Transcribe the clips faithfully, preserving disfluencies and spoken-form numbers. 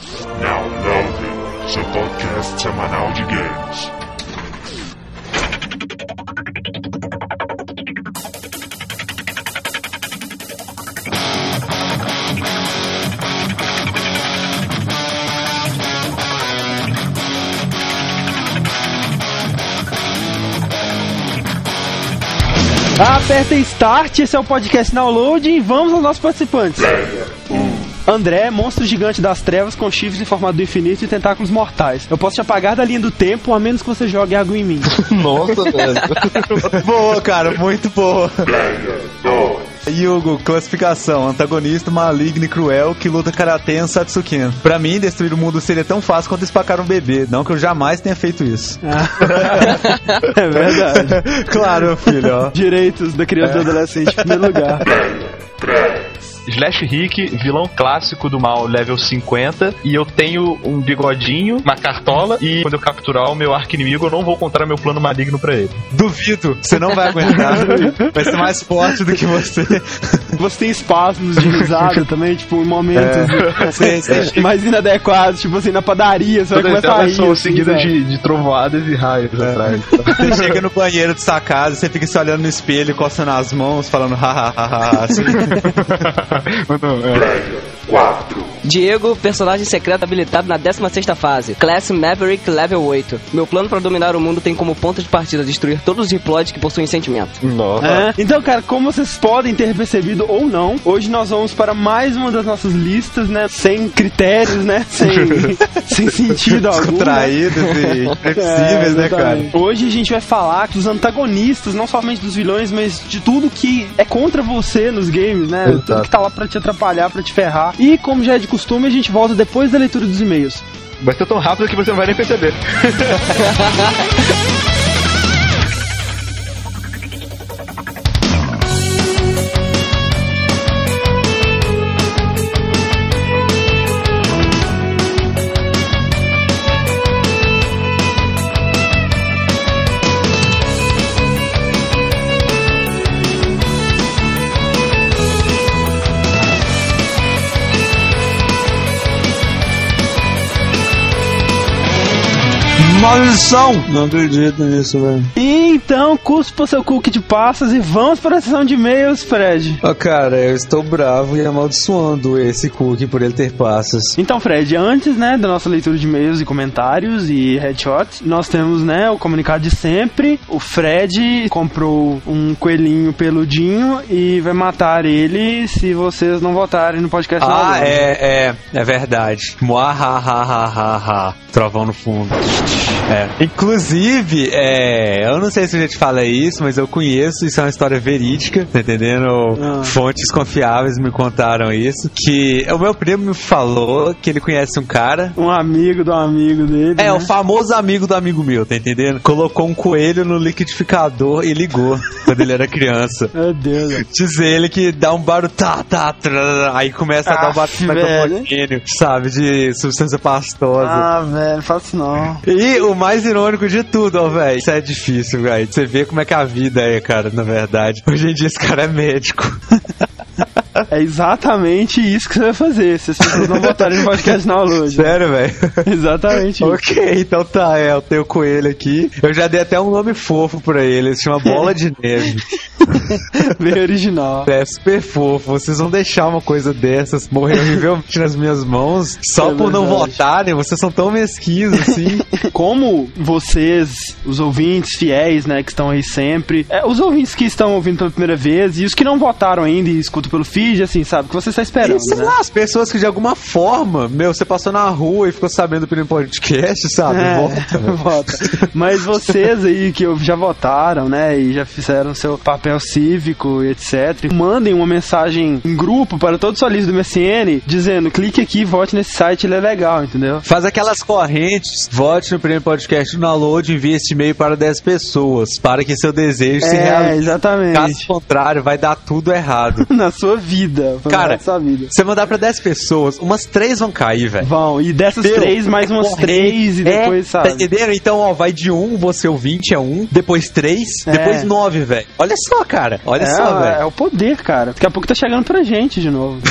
Now Loading, seu podcast semanal de games. Aperta Start, esse é o podcast Download e vamos aos nossos participantes. André, monstro gigante das trevas com chifres em formato do infinito e tentáculos mortais. Eu posso te apagar da linha do tempo, a menos que você jogue água em mim. Nossa, velho. Boa, cara, muito boa. Yugo, classificação: antagonista, maligno e cruel que luta karatê em Satsuken. Pra mim, destruir o mundo seria tão fácil quanto espacar um bebê. Não que eu jamais tenha feito isso. É verdade. Claro, meu filho, ó. Direitos da criança e do adolescente em primeiro lugar. Slash Rick, vilão clássico do mal, level cinquenta, e eu tenho um bigodinho, uma cartola, e quando eu capturar o meu arqui-inimigo, eu não vou contar meu plano maligno pra ele. Duvido, você não vai aguentar. Vai ser mais forte do que você. Você tem espasmos de risada também, tipo, em momentos é. sim, sim. mais inadequados, tipo assim, na padaria, você vai começar a rir. São assim, seguidas de, de trovoadas e raios é. atrás. Você chega no banheiro de sua casa, você fica se olhando no espelho, coçando as mãos, falando hahaha, assim. quatro. Diego, personagem secreto habilitado na décima sexta fase. Class Maverick, level oito. Meu plano para dominar o mundo tem como ponto de partida destruir todos os diploides que possuem sentimento. Nossa. É. Então, cara, como vocês podem ter percebido ou não, hoje nós vamos para mais uma das nossas listas, né? Sem critérios, né? Sem, sem sentido algum. Contraídos e imprevisíveis, é, né, cara? Hoje a gente vai falar dos antagonistas, não somente dos vilões, mas de tudo que é contra você nos games, né? Exato. Tudo que tá lá pra te atrapalhar, pra te ferrar. E como já é de costume, a gente volta depois da leitura dos e-mails. Vai ser tão rápido que você não vai nem perceber. Maldição! Não acredito nisso, velho. Então, cuspa seu cookie de passas e vamos para a sessão de e-mails, Fred. Ó, oh, cara, eu estou bravo e amaldiçoando esse cookie por ele ter passas. Então, Fred, antes, né, da nossa leitura de e-mails e comentários e headshots, nós temos, né, o comunicado de sempre. O Fred comprou um coelhinho peludinho e vai matar ele se vocês não votarem no podcast. Ah, é, é, é verdade. Muahahahaha. Trovão no fundo. É. Inclusive, é, eu não sei se eu já te falei isso, mas eu conheço, isso é uma história verídica, tá entendendo? Ah. Fontes confiáveis me contaram isso, que o meu primo me falou que ele conhece um cara, um amigo do amigo dele, é, né? O famoso amigo do amigo meu, tá entendendo? Colocou um coelho no liquidificador e ligou quando ele era criança. Meu Deus. Diz ele que dá um barulho, tá, tá, tá, aí começa a dar um barulho, sabe, de substância pastosa. Ah, velho, faço não. E o mais irônico de tudo, ó, velho, isso é difícil, velho. Você vê como é que a vida é, cara, na verdade. Hoje em dia esse cara é médico. É exatamente isso que você vai fazer, se as pessoas não votarem no podcast na hoje. Sério, velho? Exatamente isso. Ok, então tá, é, eu tenho o coelho aqui. Eu já dei até um nome fofo pra ele, ele se chama Bola de Neve. Bem original. É super fofo, vocês vão deixar uma coisa dessas morrer horrivelmente nas minhas mãos só é por verdade. Não votarem, vocês são tão mesquinhos assim. Como vocês, os ouvintes fiéis, né, que estão aí sempre, é, os ouvintes que estão ouvindo pela primeira vez e os que não votaram ainda e escutam pelo feed, assim, sabe, o que você está esperando, e, sei né? lá, as pessoas que de alguma forma, meu, você passou na rua e ficou sabendo pelo podcast, sabe, é, vota. Vota. Mas vocês aí que já votaram, né, e já fizeram seu papel cívico e etcétera, mandem uma mensagem em grupo para toda a sua lista do M S N, dizendo, clique aqui, vote nesse site, ele é legal, entendeu? Faz aquelas correntes, vote no primeiro podcast do Download, envie este e-mail para dez pessoas, para que seu desejo é, se realize. Exatamente. Caso contrário, vai dar tudo errado. Na sua vida. Cara, na sua vida. você mandar pra dez pessoas, umas três vão cair, velho. Vão, e dessas Meu, três, mais umas corrente. três, e é, depois, sabe? Tá entendendo? Então, ó, vai de um, você ouvinte é um, depois três, é. depois nove, velho. Olha só, só, cara. Olha é, só, velho. É o poder, cara. Daqui a pouco tá chegando pra gente de novo.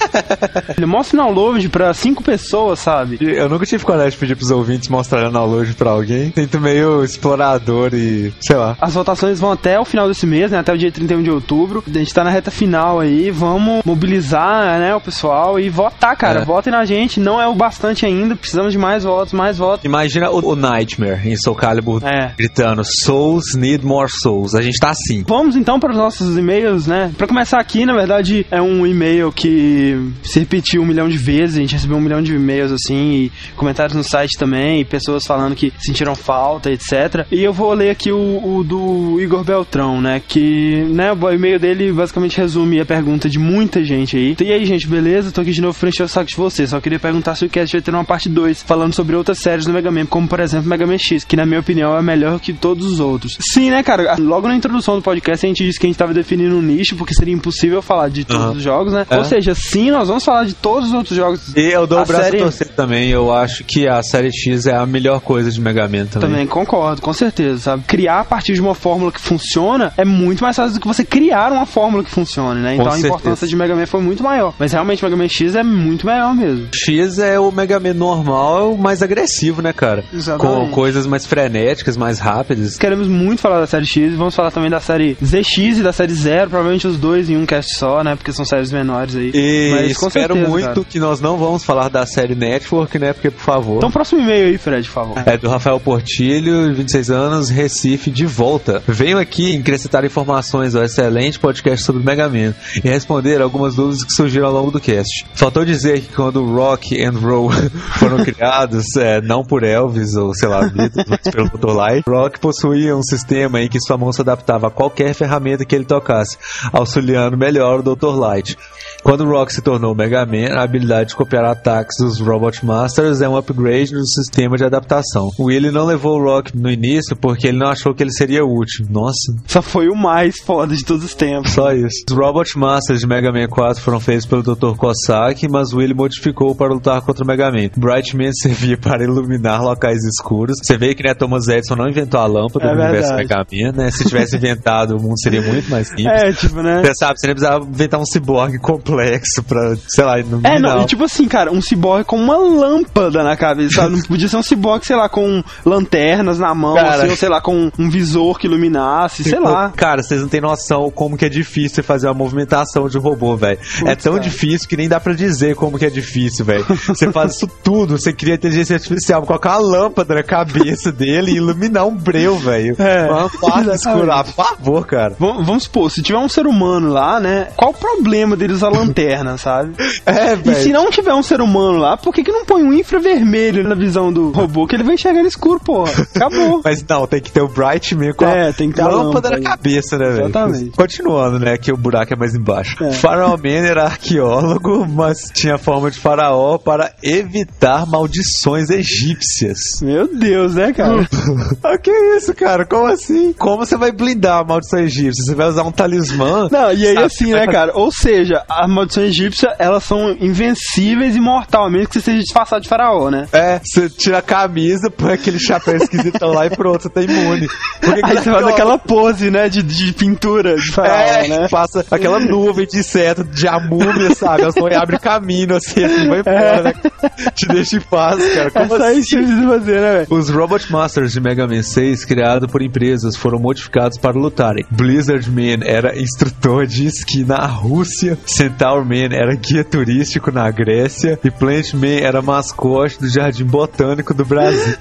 Ele mostra o download pra cinco pessoas, sabe? Eu nunca tive coragem de pedir pros ouvintes mostrarem o download pra alguém. Sinto meio explorador e, sei lá. As votações vão até o final desse mês, né? Até o dia trinta e um de outubro. A gente tá na reta final aí. Vamos mobilizar, né, o pessoal e votar, cara. É. Votem na gente. Não é o bastante ainda. Precisamos de mais votos, mais votos. Imagina o, o Nightmare em Soul Calibur é. gritando Souls need more souls. A gente tá assim. Vamos então para os nossos e-mails, né? Pra começar aqui, na verdade, é um e-mail que se repetiu um milhão de vezes. A gente recebeu um milhão de e-mails, assim, e comentários no site também, e pessoas falando que sentiram falta, etcétera. E eu vou ler aqui o, o do Igor Beltrão, né? Que, né, o e-mail dele basicamente resume a pergunta de muita gente aí. E aí, gente, beleza? Tô aqui de novo pra encher o saco de vocês. Só queria perguntar se o cast vai ter uma parte dois, falando sobre outras séries do Mega Man, como, por exemplo, Mega Man X, que, na minha opinião, é melhor que todos os outros. Sim, né, cara? Logo na introdução do podcast, a gente disse que a gente tava definindo um nicho, porque seria impossível falar de todos uhum. os jogos, né? É. Ou seja, sim, nós vamos falar de todos os outros jogos. E eu dou o braço série... a torcer também. Eu acho que a série X é a melhor coisa de Mega Man também. Também concordo, com certeza, sabe? Criar a partir de uma fórmula que funciona é muito mais fácil do que você criar uma fórmula que funcione, né? Então com a certeza. Importância de Mega Man foi muito maior. Mas realmente Mega Man X é muito melhor mesmo. X é o Mega Man normal, mais agressivo, né, cara? Exatamente. Com coisas mais frenéticas, mais rápidas. Queremos muito falar da série X, vamos falar também da série Z X e da série Zero, provavelmente os dois em um cast só, né? Porque são séries menores aí. E mas, com espero certeza, muito cara. que nós não vamos falar da série Network, né? Porque, por favor. Então, próximo e-mail aí, Fred, por favor. É do Rafael Portilho, vinte e seis anos, Recife, de volta. Venho aqui acrescentar informações ao excelente podcast sobre Mega Man e responder algumas dúvidas que surgiram ao longo do cast. Faltou dizer que quando o Rock and Roll foram criados, é, não por Elvis ou, sei lá, Beatles, mas pelo doutor Light, Rock possuía um sistema em que sua mão se adaptava a qualquer ferramenta que ele tocasse, auxiliando melhor o doutor Light. Quando o Rock se tornou Mega Man, a habilidade de copiar ataques dos Robot Masters é um upgrade no sistema de adaptação. O Willie não levou o Rock no início porque ele não achou que ele seria útil. Nossa. Só foi o mais foda de todos os tempos. Só isso. Os Robot Masters de Mega Man quatro foram feitos pelo doutor Cossack, mas o Willie modificou para lutar contra o Mega Man. Bright Man servia para iluminar locais escuros. Você vê que, né, Thomas Edison não inventou a lâmpada é no verdade. universo Mega Man, né? Se tivesse inventado, o mundo seria muito mais simples. É, tipo, né? Você sabe, você nem precisava inventar um ciborgue complexo pra, sei lá, iluminar. É, não, e tipo assim, cara, um ciborgue com uma lâmpada na cabeça, sabe? Não podia ser um ciborgue, sei lá, com lanternas na mão, cara, assim, ou sei lá, com um visor que iluminasse, tipo, sei lá. Cara, vocês não têm noção como que é difícil fazer uma movimentação de robô, velho. É tão cara. difícil que nem dá pra dizer como que é difícil, velho. Você faz isso tudo, você cria inteligência artificial, colocar uma lâmpada na cabeça dele e iluminar um breu, velho. É. Uma parte escura, por favor, cara. Vamos, vamos supor, se tiver um ser humano lá, né, qual o problema dele usar lanterna, sabe? É, velho. E se não tiver um ser humano lá, por que que não põe um infravermelho na visão do robô que ele vai enxergar no escuro, porra? Acabou. Mas não, tem que ter o Bright Man com é, a tem que ter lâmpada, lâmpada na aí. cabeça, né, velho? Exatamente. Continuando, né, que o buraco é mais embaixo. É. Pharaoh Man era arqueólogo, mas tinha forma de faraó para evitar maldições egípcias. Meu Deus, né, cara? O que é isso, cara? Como assim? Como você vai blindar a maldição egípcia? Você vai usar um talismã? Não, e aí sabe? Assim, né, cara? Ou seja, a maldição egípcia, elas são invencíveis e mortal, a menos que você seja disfarçado de faraó, né? É, você tira a camisa, põe aquele chapéu esquisitão lá e pronto, você tá imune. Porque aí você faz aquela pose, né, de, de pintura de faraó, é, né? Passa aquela nuvem de inseto, de amúmia, sabe? Elas vão e abrem caminho, assim, assim, vai embora, é. né? Te deixa em paz, cara. Como é só assim? isso que precisa fazer, né, velho? Os Robot Masters de Mega Man seis, criados por empresas, foram modificados para lutarem. Blizzard Man era instrutor de esqui na Rússia, Centaur Man era guia turístico na Grécia e Plant Man era mascote do Jardim Botânico do Brasil.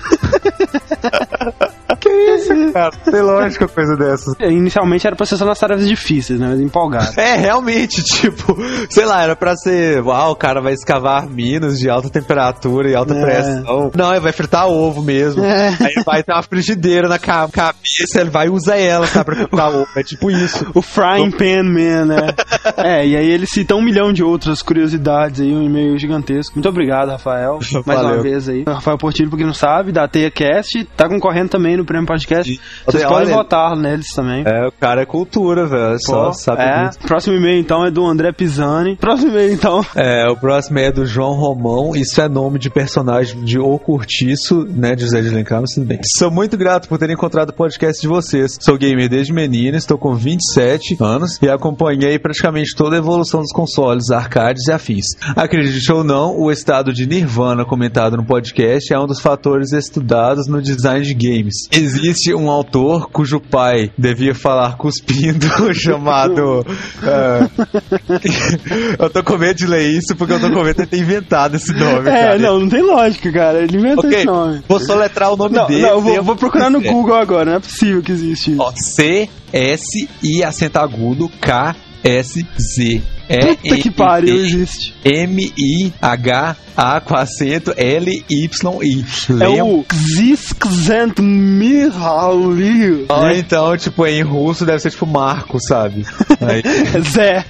Que isso, cara? Tem lógica coisa dessas. Inicialmente era pra ser só nas tarefas difíceis, né? Mas empolgado. É, realmente, tipo, sei lá, era pra ser, uau, o cara vai escavar minas de alta temperatura e alta é. pressão. Não, ele vai fritar ovo mesmo. É. Aí vai ter uma frigideira na ca- cabeça, ele vai usar ela, sabe, pra fritar ovo. É tipo isso. O Frying Pan Man, né? É, e aí ele cita um milhão de outras curiosidades aí, um e-mail gigantesco. Muito obrigado, Rafael. Mais Valeu. uma vez aí. Rafael Portilho, pra quem não sabe, da TeiaCast, tá concorrendo também no Prêmio Podcast. Sim. Vocês Olha, podem olha, votar neles também. É, o cara é cultura, velho. Só Pô, sabe é. disso. Próximo e-mail, então, é do André Pisani. Próximo e-mail, então. É, o próximo é do João Romão. Isso é nome de personagem de O Curtiço, né, de José de Alencar, mas tudo bem. Sou muito grato por ter encontrado o podcast de vocês. Sou gamer desde menino, estou com vinte e sete anos e acompanhei praticamente toda a evolução dos consoles, arcades e afins. Acredite ou não, o estado de Nirvana comentado no podcast é um dos fatores estudados no design de games. Existe um autor cujo pai devia falar cuspindo, chamado... uh, eu tô com medo de ler isso porque eu tô com medo de ter inventado esse nome, É, cara. não, não tem lógica, cara. Ele inventou Ok, esse nome. vou soletrar o nome Não, dele. não, eu vou, eu vou procurar no É. Google agora. Não é possível que existe isso. Ó, C S I acento agudo K S Z Puta que pariu, existe. M I H A com acento L Y I. É o Zizkzent Mihaly. Ah, então, tipo, em russo deve ser tipo Marco, sabe? Aí, Zé.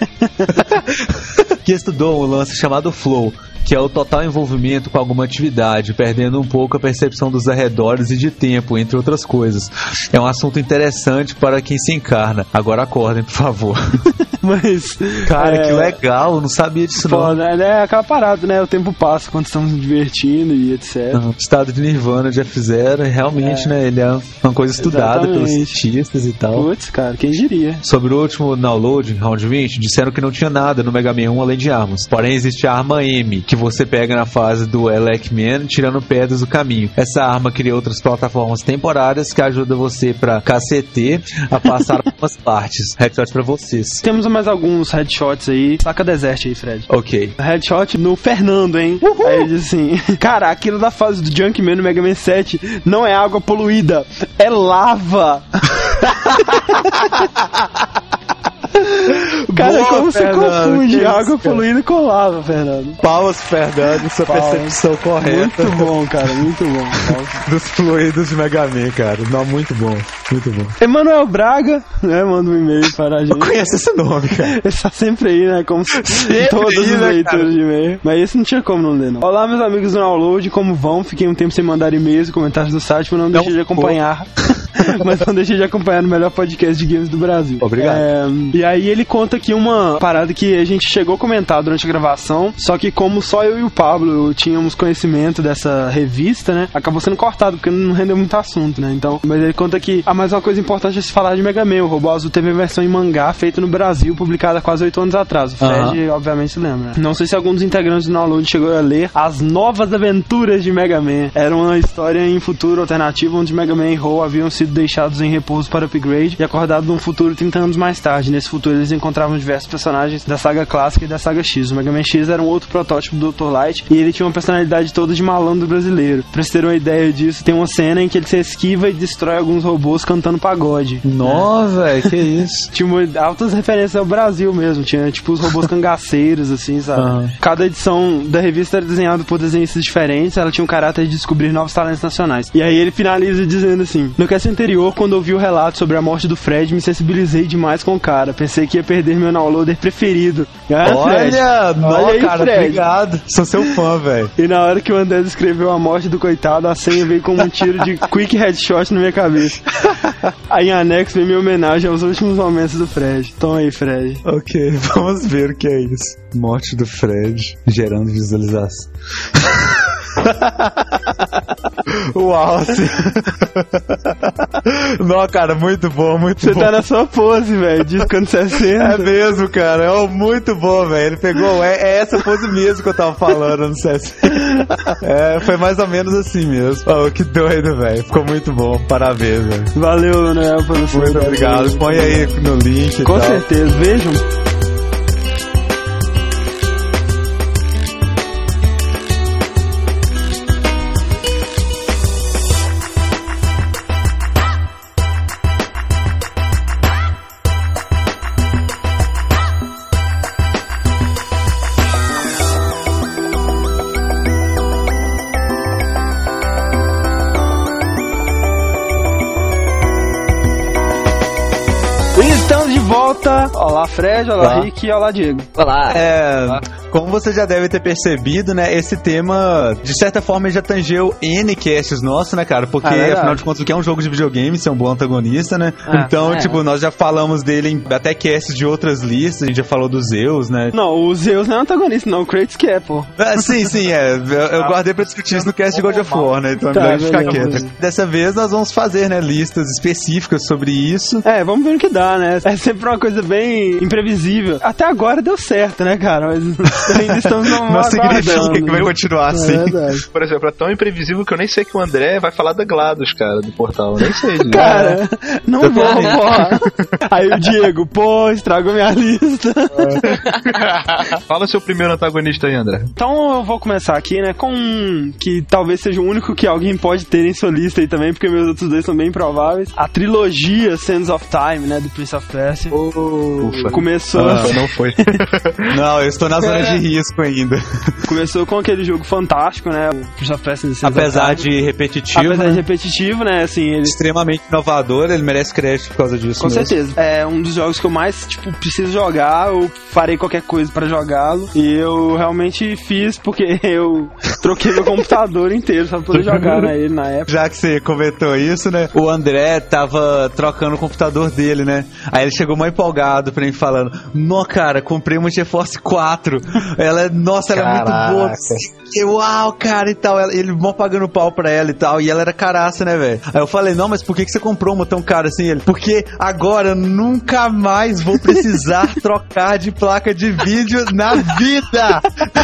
que estudou um lance chamado flow, que é o total envolvimento com alguma atividade, perdendo um pouco a percepção dos arredores e de tempo, entre outras coisas. É um assunto interessante para quem se encarna. Agora acordem, por favor. Mas. Cara, é, que legal, eu não sabia disso Pô, não. né, é aquela parada, né? O tempo passa quando estamos nos divertindo e etcétera. O estado de Nirvana de F zero, realmente, É. né, ele é uma coisa estudada pelos Exatamente. cientistas e tal. Putz, cara, quem diria? Sobre o último download, Round vinte, disseram que não tinha nada no Mega Man um além de armas. Porém, existe a arma M, que você pega na fase do Elec Man, tirando pedras do caminho. Essa arma cria outras plataformas temporárias que ajudam você pra C C T a passar algumas partes. Headshot pra vocês. Temos mais alguns headshots aí. Saca Desert aí, Fred. Ok. Headshot no Fernando, hein? Aí ele diz assim: cara, aquilo da fase do Junkman no Mega Man sete não é água poluída, é lava. Cara, Boa, como você Fernando, confunde que água isso, cara. poluída com lava, Fernando? Palmas, Fernando, sua Palmas. percepção correta Muito bom, cara, muito bom. dos fluidos de Mega Man, cara. Não, muito bom, muito bom. Emanuel Braga, né, manda um e-mail para a Eu gente. conheço esse nome, cara. Ele tá sempre aí, né? Como se Sempre todos aí, os né, cara? leitores de e-mail. Mas esse não tinha como não ler, não. Olá, meus amigos do Download, como vão? Fiquei um tempo sem mandar e-mails e comentários do site, mas não deixei de acompanhar. Mas não deixei de acompanhar no melhor podcast de games do Brasil. Obrigado. É, e aí ele conta aqui uma parada que a gente chegou a comentar durante a gravação, só que como só eu e o Pablo tínhamos conhecimento dessa revista, né? Acabou sendo cortado, porque não rendeu muito assunto, né? Então, mas ele conta que ah, mais uma coisa importante é se falar de Mega Man. O Robô Azul teve a versão em mangá feita no Brasil, publicada quase oito anos atrás. O Fred, Aham. obviamente, se lembra. Não sei se algum dos integrantes do Download chegou a ler As Novas Aventuras de Mega Man. Era uma história em futuro alternativo onde Mega Man e Ho haviam sido deixados em repouso para upgrade e acordados num futuro trinta anos mais tarde. Nesse futuro eles encontravam diversos personagens da saga clássica e da saga X. O Mega Man X era um outro protótipo do doutor Light e ele tinha uma personalidade toda de malandro brasileiro. Pra vocês terem uma ideia disso, tem uma cena em que ele se esquiva e destrói alguns robôs cantando pagode. Nossa, velho, que isso. Tinha uma- altas referências ao Brasil mesmo. Tinha tipo os robôs cangaceiros, assim, sabe? Aham. Cada edição da revista era desenhada por desenhistas diferentes. Ela tinha um caráter de descobrir novos talentos nacionais. E aí ele finaliza dizendo assim: no cast anterior, quando ouvi o relato sobre a morte do Fred, me sensibilizei demais com o cara. Pensei que ia perder meu downloader preferido. Ah, Fred. Olha, não, Olha aí, cara, Fred. obrigado. Sou seu fã, velho. E na hora que o André descreveu a morte do coitado, a senha veio com um tiro de quick headshot na minha cabeça. Aí em anexo vem minha homenagem aos últimos momentos do Fred. Toma aí, Fred. Ok, vamos ver o que é isso. Morte do Fred, gerando visualização. Uau, sim. Não, cara, muito bom, muito Você bom. tá na sua pose, velho, disco anos sessenta. É mesmo, cara, é um muito bom, velho. Ele pegou, é, é essa pose mesmo que eu tava falando, não sei se... É, foi mais ou menos assim mesmo. Oh, que doido, velho. Ficou muito bom, parabéns, velho. Valeu, Leonel, por você. Muito obrigado. Põe aí no link e Com tal. certeza, vejam. Estamos de volta. Olá, Fred, olá, Olá. Rick, olá, Diego. Olá. É, como você já deve ter percebido, né, esse tema, de certa forma, já tangeu N casts nossos, né, cara? Porque, Ah, verdade. afinal de contas, o que é um jogo de videogame, ser um bom antagonista, né? Ah, então, é. tipo, nós já falamos dele em até casts de outras listas, a gente já falou dos Zeus, né? Não, o Zeus não é antagonista, não, o Kratos que é, pô. Ah, sim, sim, é. Eu, eu guardei pra discutir isso no cast de God of War, né? Então é Tá, melhor ficar beleza. quieto. Dessa vez nós vamos fazer, né, listas específicas sobre isso. É, vamos ver o que dá, né? É sempre uma coisa bem imprevisível. Até agora deu certo, né, cara? Mas ainda estamos no Não significa aguardando, que vai né? continuar assim. É verdade. Por exemplo, é tão imprevisível que eu nem sei que o André vai falar da GLaDOS, cara, do portal. Eu nem sei. né? Cara, não Eu vou, também. porra. Aí o Diego, pô, estragou minha lista. Fala seu primeiro antagonista aí, André. Então eu vou começar aqui, né, com um que talvez seja o único que alguém pode ter em sua lista aí também, porque meus outros dois são bem improváveis. A trilogia Sands of Time, né, do Prince of Persia. Ufa. Começou, Ah. Não foi. Não, eu estou na zona de risco ainda. começou com aquele jogo fantástico, né, o Prince of Persia Sands of Apesar Time. de repetitivo, Apesar né? de repetitivo, né, assim, ele... extremamente inovador, ele merece crédito por causa disso. Com mesmo. certeza. É um dos jogos que eu mais, tipo, preciso jogar, eu farei qualquer coisa pra jogá-lo. E eu realmente fiz porque eu troquei meu computador inteiro só pra poder jogar né, ele na época. Já que você comentou isso, né? O André tava trocando o computador dele, né? Aí ele chegou mais empolgado pra mim falando: Nó, cara, comprei uma GeForce quatro. Ela é, nossa, ela é muito boa. E, uau, cara, e tal. Ela- Ele mó pagando pau pra ela e tal. E ela era caraça, né, velho? Aí eu falei: Não, mas por que, que você comprou uma tão cara assim? Ele: Porque agora eu nunca mais vou precisar trocar de placa de vídeo na vida.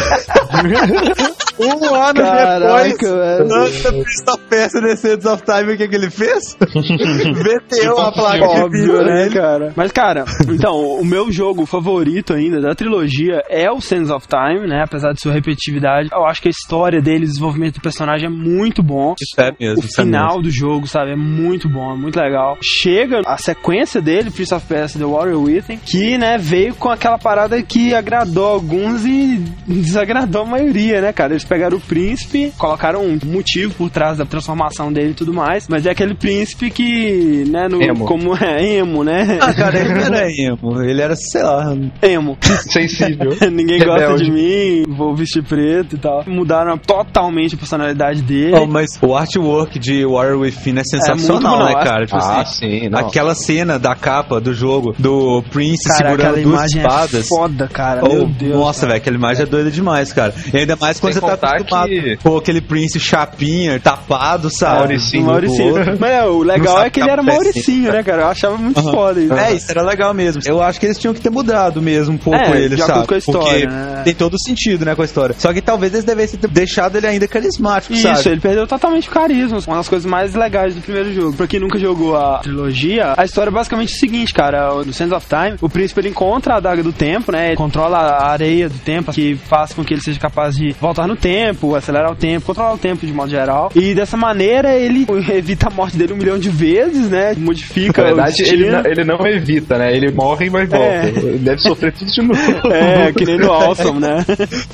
Um ano Caraca, depois, velho. lança Prince of Persia The Sands of Time, o que, que ele fez? Vendeu a placa de Óbvio, vídeo, né, né? cara? Mas, cara, então, o meu jogo favorito ainda da trilogia é o Sands of Time, né? Apesar de sua repetitividade. Eu acho que a história dele, o desenvolvimento do personagem é muito bom. Isso é mesmo, O isso é final mesmo. do jogo, sabe, é muito bom, é muito legal. Chega a sequência dele, Prince of Persia The Warrior Within, que, né, veio com aquela parada que agradou alguns e desagradou a maioria, né, cara? Eles pegaram o príncipe, colocaram um motivo por trás da transformação dele e tudo mais, mas é aquele príncipe que, né, no, Emo. como é emo, né? Ah, cara, ele não era emo, ele era, sei lá. Emo. Sensível. Ninguém gosta Rebelde. de mim, vou vestir preto e tal. Mudaram totalmente a personalidade dele. Oh, mas o artwork de Warrior Within é sensacional, muito bom, né, eu cara? Tipo Ah, assim, sim, não. aquela cena da capa do jogo, do Prince Cara, aquela segurando duas imagem espadas. é foda, cara. Oh, Meu Deus. nossa, cara. velho, aquela imagem é doida demais, cara. E ainda mais quando Sem você tá contar acostumado que- com aquele Prince chapinha, tapado, sabe? Mauricinho. Do Mauricinho. outro. Mas é, o Não legal sabe é que ele era ficar Mauricinho, né, cara? Eu achava muito Aham. foda isso. É, isso era legal mesmo. Eu acho que eles tinham que ter mudado mesmo um pouco É, ele, de acordo sabe? com a história, Porque né? tem todo sentido, né, com a história. Só que talvez eles devessem ter deixado ele ainda carismático, Isso, sabe? ele perdeu totalmente o carisma. Uma das coisas mais legais do primeiro jogo. Pra quem nunca jogou a trilogia, a história é basicamente o seguinte, cara. No Sands of Time, o príncipe ele encontra a Adaga do Tempo, né? Ele controla a areia do tempo, que faz com que ele seja capaz de voltar no tempo, acelerar o tempo, controlar o tempo de modo geral. E dessa maneira ele evita a morte dele um milhão de vezes, né? Modifica Na verdade, o ele destino. não, ele não evita, né? Ele morre, mas volta. É. Ele deve sofrer tudo de novo. É, que nem no Awesome, né?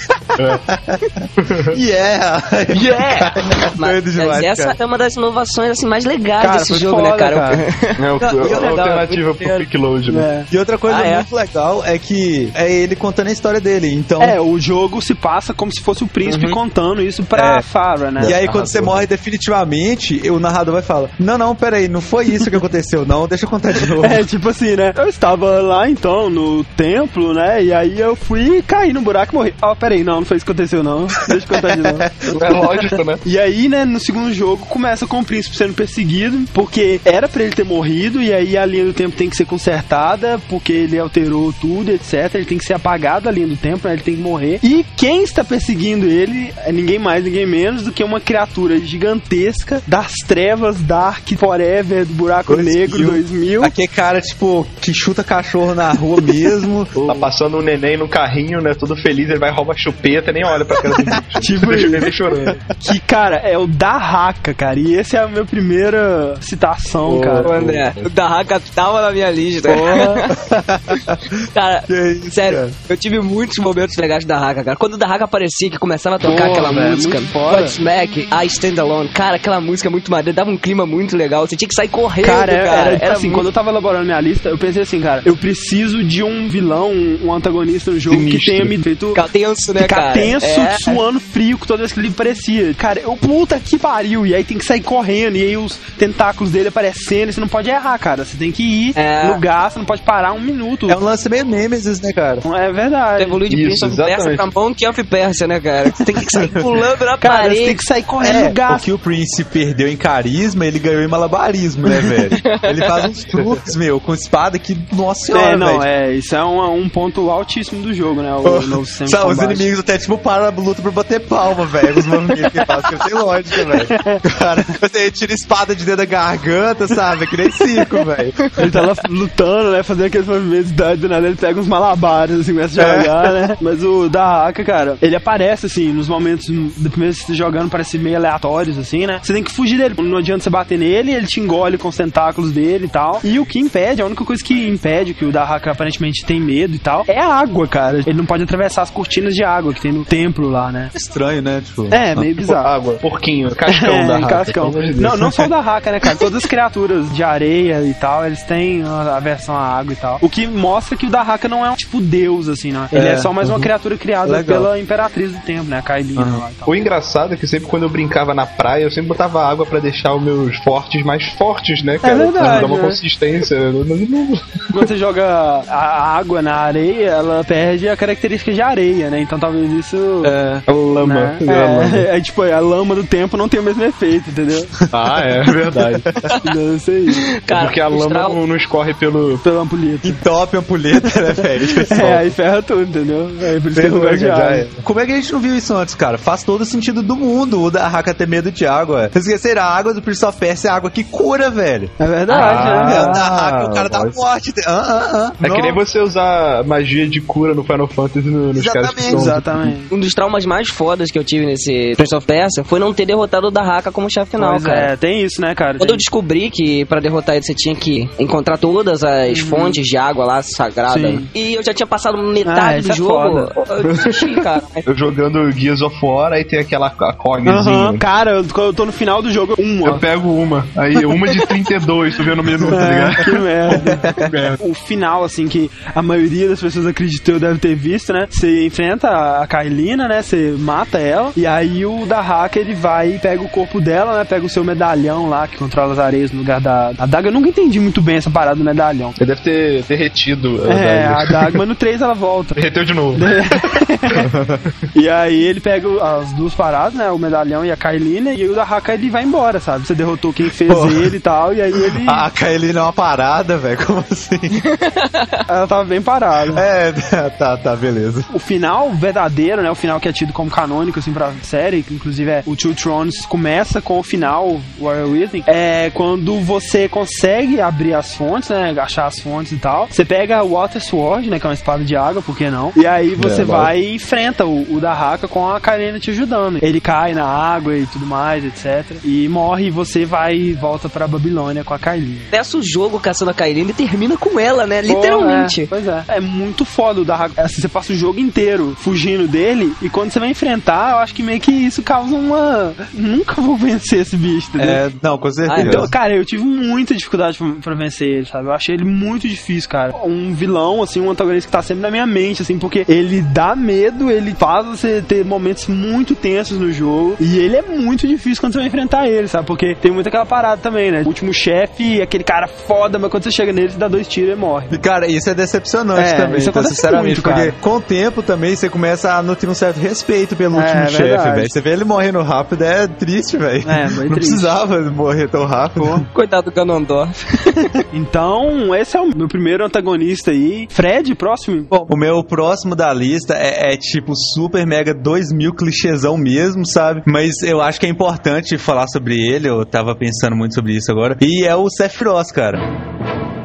Yeah! Yeah! Mas, Doido demais, mas essa cara. é uma das inovações assim, mais legais Cara, desse foi jogo, foda, né, cara? cara. É o, Não, a legal, alternativa muito pro maneiro. quick load, né? É. E outra coisa Ah, é? muito legal é que é ele contando a história dele. Então. É, o jogo se passa como se fosse o príncipe contando isso pra É. Farah, né? E aí, quando narrador. você morre definitivamente, o narrador vai falar: Não, não, peraí, não foi isso que aconteceu, não, deixa eu contar de novo. É, tipo assim, né? Eu estava lá então no templo, né? E aí eu fui e caí no buraco e morri. Ah, peraí, não, não foi isso que aconteceu, não. Deixa eu contar de novo. É lógico, né? E aí, né, no segundo jogo, começa com o príncipe sendo perseguido, porque era pra ele ter morrido, e aí a linha do tempo tem que ser consertada, porque ele alterou tudo, etcétera. Ele tem que ser apagado a linha do tempo, né? Ele tem que morrer. E quem está perseguindo ele é ninguém mais, ninguém menos do que uma criatura gigantesca das trevas Dark Forever, do Buraco dois Negro mil. dois mil. Aquele cara, tipo, que chuta cachorro na rua mesmo. Tá passando um neném no carrinho, né? Todo feliz, ele vai roubar chupeta, nem olha pra cara do bicho. Tipo Deixa o isso. neném chorando. Que, cara, é o Dahaka, cara. E esse é a minha primeira citação, Ô, cara. Ô, André, o Dahaka tava na minha lista. Cara, Que isso, sério, cara? eu tive muitos momentos legais do Dahaka, cara. Quando o Dahaka aparecia, que começava começava a tocar Pô, aquela velho, música, muito foda. Godsmack, I Stand Alone, cara, aquela música é muito maneira, dava um clima muito legal, você tinha que sair correndo, Cara, cara. era, era, Era assim, muito... quando eu tava elaborando minha lista, eu pensei assim, cara, eu preciso de um vilão, um, um antagonista no jogo Sinistro. que tenha me feito Ficar tenso, né, ficar cara? tenso, É. suando frio toda vez que ele aparecia. Cara, eu, puta que pariu, e aí tem que sair correndo, e aí os tentáculos dele aparecendo, e você não pode errar, cara, você tem que ir É. no gás, você não pode parar um minuto. É um lance meio Nemesis, né, cara? É verdade. Evoluir de Isso, Prince of Persia exatamente. pra Monkey of Persia, né, cara? Você tem que sair pulando na Cara, parede. você tem que sair correndo É, no gás. o que o Prince perdeu em carisma, ele ganhou em malabarismo, né, velho? Ele faz uns truques, meu, com espada que, nossa senhora, É, não, velho. é, isso é um, um ponto altíssimo do jogo, né? O novo sistema de Sabe, os combate. inimigos até, tipo, param a luta pra bater palma, velho. Os movimentos que ele faz, que não tem lógica, velho. Cara, você tira espada de dentro da garganta, sabe? É que nem circo, velho. Ele tá lá lutando, né? Fazendo aqueles movimentos da do nada, ele pega uns malabares, assim, começa a jogar, né? Mas o da Haka, cara, ele aparece, assim, nos momentos da primeira vez que você tá jogando, parece meio aleatórios, assim, né? Você tem que fugir dele. Não adianta você bater nele, ele te engole com os tentáculos dele e tal. E o que impede, a única coisa que impede, que o da Haka aparentemente tem medo e tal, é a água, cara. Ele não pode atravessar as cortinas de água que tem no templo lá, né? Estranho, né? Tipo, É, meio bizarro. Água, porquinho, cascão da É, raça. cascão. Não, não só o da Haka, né, cara? Todas as criaturas de areia e tal, eles têm a, a versão à água e tal. O que mostra que o da Haka não é um tipo deus, assim, né? Ele é, É, só mais uma uhum. criatura criada Legal. pela imperatriz do tempo, né? A Kailina Uhum. lá e tal. O engraçado é que sempre quando eu brincava na praia, eu sempre botava água pra deixar os meus fortes mais fortes, né, cara? verdade, Pra dar uma né? consistência. Quando você joga a água na areia, ela perde a característica de areia, né? Então talvez isso... É. Lama. Né? É, lama. É, é tipo, a lama do tempo não tem o mesmo efeito, entendeu? Ah, é verdade. Não sei. Cara, Porque a os lama trau- não, não escorre pelo. Pela ampulheta. Entope a ampulheta, né, velho? É, aí ferra tudo, entendeu? É por isso que eu não gosto de Já água. é. Como é que a gente não viu isso antes, cara? Faz todo o sentido do mundo o da Haka ter medo de água. Vocês esqueceram, a água do Prince of Persia é a água que cura, velho. É verdade, Ah, né? É, o da Haka, o cara dá nossa. morte. Ah, ah, ah. É que Não. nem você usar magia de cura no Final Fantasy no, nos caras que Exatamente, são. Exatamente. Um dos traumas mais fodas que eu tive nesse Prince of Persia foi não ter derrotado o da Haka como chefe final, Pois cara. é, tem isso, né, cara? Quando eu Tem- descobri que pra derrotar ele você tinha que encontrar todas as fontes de água lá sagrada, Sim. e eu já tinha passado Ah, metade isso do é jogo, foda. pô, eu desisti, cara. Eu jogando Gears of War, aí tem aquela a conezinha. Aham, cara, eu, eu tô no final do jogo. Um, Eu ó. pego uma, aí uma de trinta e dois, tu vê no menu, tá É, ligado? que merda. merda. O final, assim, que a maioria das pessoas acreditou deve ter visto, né? Você enfrenta a Kailina, né? Você mata ela. E aí o da Haka, ele vai e pega o corpo dela, né? Pega o seu medalhão lá, que controla as areias no lugar da adaga. Eu nunca entendi muito bem essa parada do medalhão. Ele deve ter derretido. É, a adaga, mas no três ela volta. Derreteu de novo. E aí ele pega as duas paradas, né? O medalhão e a Kailina. E aí o da Haka, ele vai embora, sabe? Você derrotou quem fez Pô. ele e tal. E aí ele... A Kaelin é uma parada, velho. Como assim? Ela tava bem parada. É, tá, tá, beleza. O final verdadeiro, né? O final que é tido como canônico, assim, pra série, que inclusive é o Two Thrones, começa com o final, o Warrior Within, é quando você consegue abrir as fontes, né? Achar as fontes e tal. Você pega o Water Sword, né? Que é uma espada de água, por que não? E aí você É, vai e enfrenta o, o da Haka com a Kailina te ajudando. Ele cai na água e tudo mais, etcétera. E morre e você vai e volta pra Babilônia com a Kailina. Começa o jogo caçando a Kailina e termina com ela, né? Literalmente. Pô, é, pois é. É muito foda o da Haka. Assim, você passa o jogo inteiro fugindo dele e quando você vai enfrentar, eu acho que meio que isso causa uma... Nunca vou vencer esse bicho, entendeu? É, não, com certeza. Ah, Então, cara, eu tive muita dificuldade pra, pra vencer ele, sabe? Eu achei ele muito difícil, cara. Um vilão, assim, um antagonista que tá sempre na minha mente, assim, porque ele dá medo, ele faz você ter momentos muito tensos no jogo e ele é muito difícil quando você vai enfrentar ele, sabe? Porque tem muito aquela parada também, né? O último chefe, aquele cara foda, mas quando você chega nele, você dá dois tiros e morre. E, cara, isso é decepcionante É, também, isso então, acontece sinceramente, muito, porque cara. com o tempo também você começa a nutrir um certo respeito pelo É, último chefe, verdade. velho. Você vê ele morrendo rápido, é triste, velho. É, bem Não triste. precisava morrer tão rápido. Coitado do Ganondorf. Então, esse é o meu primeiro antagonista aí. Fred, próximo? Bom, o meu próximo da lista é, é tipo super mega dois mil clichêzão mesmo, sabe? Mas eu acho que é importante falar sobre ele, eu tava pensando muito sobre isso agora. E é o Sephiroth, cara.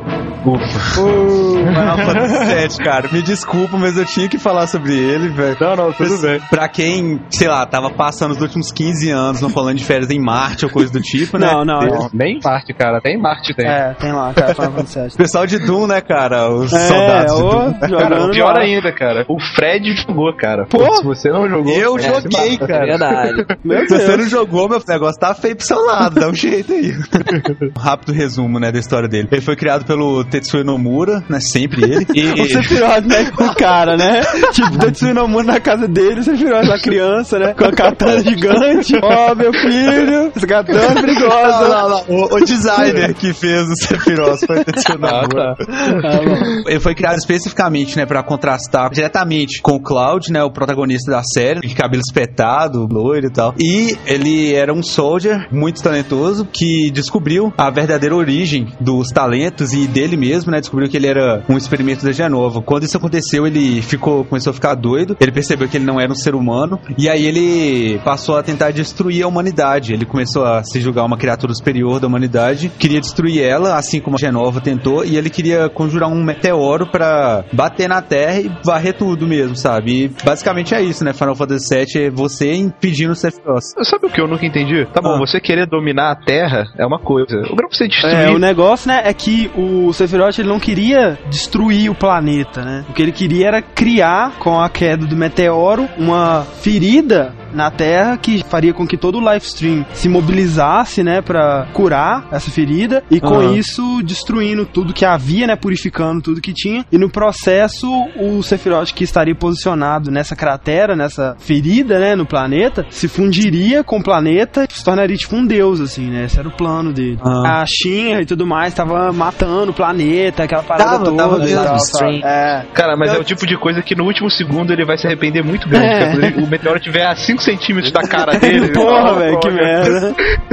Ufa. Uh, Final Fantasy sete, cara. Me desculpa, mas eu tinha que falar sobre ele, velho. Não, não, tudo bem. Pra quem, sei lá, tava passando os últimos quinze anos não falando de férias em Marte ou coisa do tipo, né? Não, não, Tem- Não, nem em Marte, cara. Até em Marte tem. é, tem lá, cara, Final Fantasy sete. O pessoal de Doom, né, cara? Os É, soldados de ô, Doom. Cara, jogando o pior lá. ainda, cara. O Fred jogou, cara. Pô, se você não jogou... Eu é, joguei, se mata. cara. Verdade. Meu Se você Deus. não jogou, meu negócio tá feio pro seu lado, dá um jeito aí. Um rápido resumo, né, da história dele. Ele foi criado pelo Tetsuya Nomura, né, sempre ele. E... O Sephiroth, né, com o cara, né? Tipo, Tetsuya Nomura na casa dele, o Sephiroth na criança, né? Com a katana gigante. Ó, oh, meu filho, essa katana Não, perigosa. não, não. O, o designer que fez o Sephiroth foi o Tetsuya Nomura. Ah, bom. Ele foi criado especificamente, né, pra contrastar diretamente com o Cloud, né, o protagonista da série, de cabelo espetado, loiro e tal. E ele era um soldier muito talentoso que descobriu a verdadeira origem dos talentos e dele mesmo, né, descobriu que ele era um experimento da Genova. Quando isso aconteceu, ele ficou, começou a ficar doido, ele percebeu que ele não era um ser humano, e aí ele passou a tentar destruir a humanidade. Ele começou a se julgar uma criatura superior da humanidade, queria destruir ela, assim como a Genova tentou, e ele queria conjurar um meteoro pra bater na Terra e varrer tudo mesmo, sabe? E basicamente é isso, né? Final Fantasy sete é você impedindo o Sephiroth. Sabe o que eu nunca entendi? Tá bom, Ah. você querer dominar a Terra é uma coisa. Agora você destruir... É, o negócio, né, é que o Sephiroth, ele não queria destruir o planeta, né? O que ele queria era criar, com a queda do meteoro, uma ferida na Terra que faria com que todo o Lifestream se mobilizasse, né, pra curar essa ferida e com Aham. isso destruindo tudo que havia, né, purificando tudo que tinha, e no processo o Sephiroth, que estaria posicionado nessa cratera, nessa ferida, né, no planeta, se fundiria com o planeta e se tornaria tipo um deus, assim, né? Esse era o plano dele. Ah. A Shinra e tudo mais tava matando o planeta, aquela parada Tava, toda tava e mesmo. tal, sabe? É. Cara, mas Eu- é o tipo de coisa que no último segundo ele vai se arrepender muito grande. É. cara. Quando ele- o meteoro tiver a cinco centímetros da cara dele. Porra, ele- velho, que merda.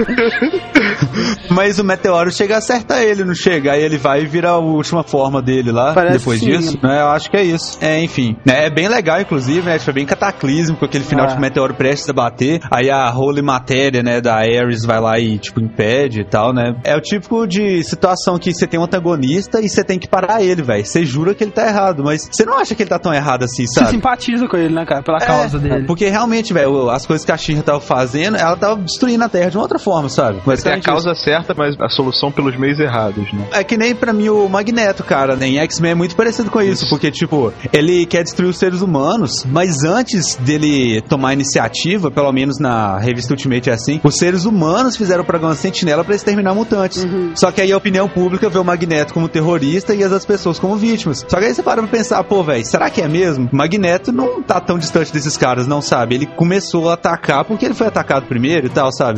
Mas o meteoro chega a acertar ele, não chega? Aí ele vai e vira a última forma dele lá, Parece depois sim. disso, né? Eu acho que é isso. É, enfim. Né? É bem legal, inclusive, né? Foi bem cataclísmico aquele final É. de meteoro prestes a bater. Aí a Holy Matéria, né, da Ares vai lá e, tipo, impede e tal, né? É o tipo de situação que você tem um antagonista e você tem que parar ele, velho. Você jura que ele tá errado, mas você não acha que ele tá tão errado assim, Você sabe? simpatiza com ele, né, cara? Pela causa É, dele. Porque realmente, velho, as coisas que a Shinra tava fazendo, ela tava destruindo a Terra de uma outra forma, sabe? Mas Tem a causa certa, mas a solução pelos meios errados, né? É que nem pra mim o Magneto, cara, né? Em X-Men é muito parecido com isso, porque, tipo, ele quer destruir os seres humanos, mas antes dele tomar a iniciativa, pelo menos na revista Ultimate é assim, os seres humanos fizeram o programa Sentinela pra exterminar mutantes. Só que aí a opinião pública vê o Magneto como terrorista e as outras pessoas como vítimas. Só que aí você para pra pensar, pô, velho, será que é mesmo? Magneto não tá tão distante desses caras, não, sabe? Ele começou a atacar porque ele foi atacado primeiro e tal, sabe?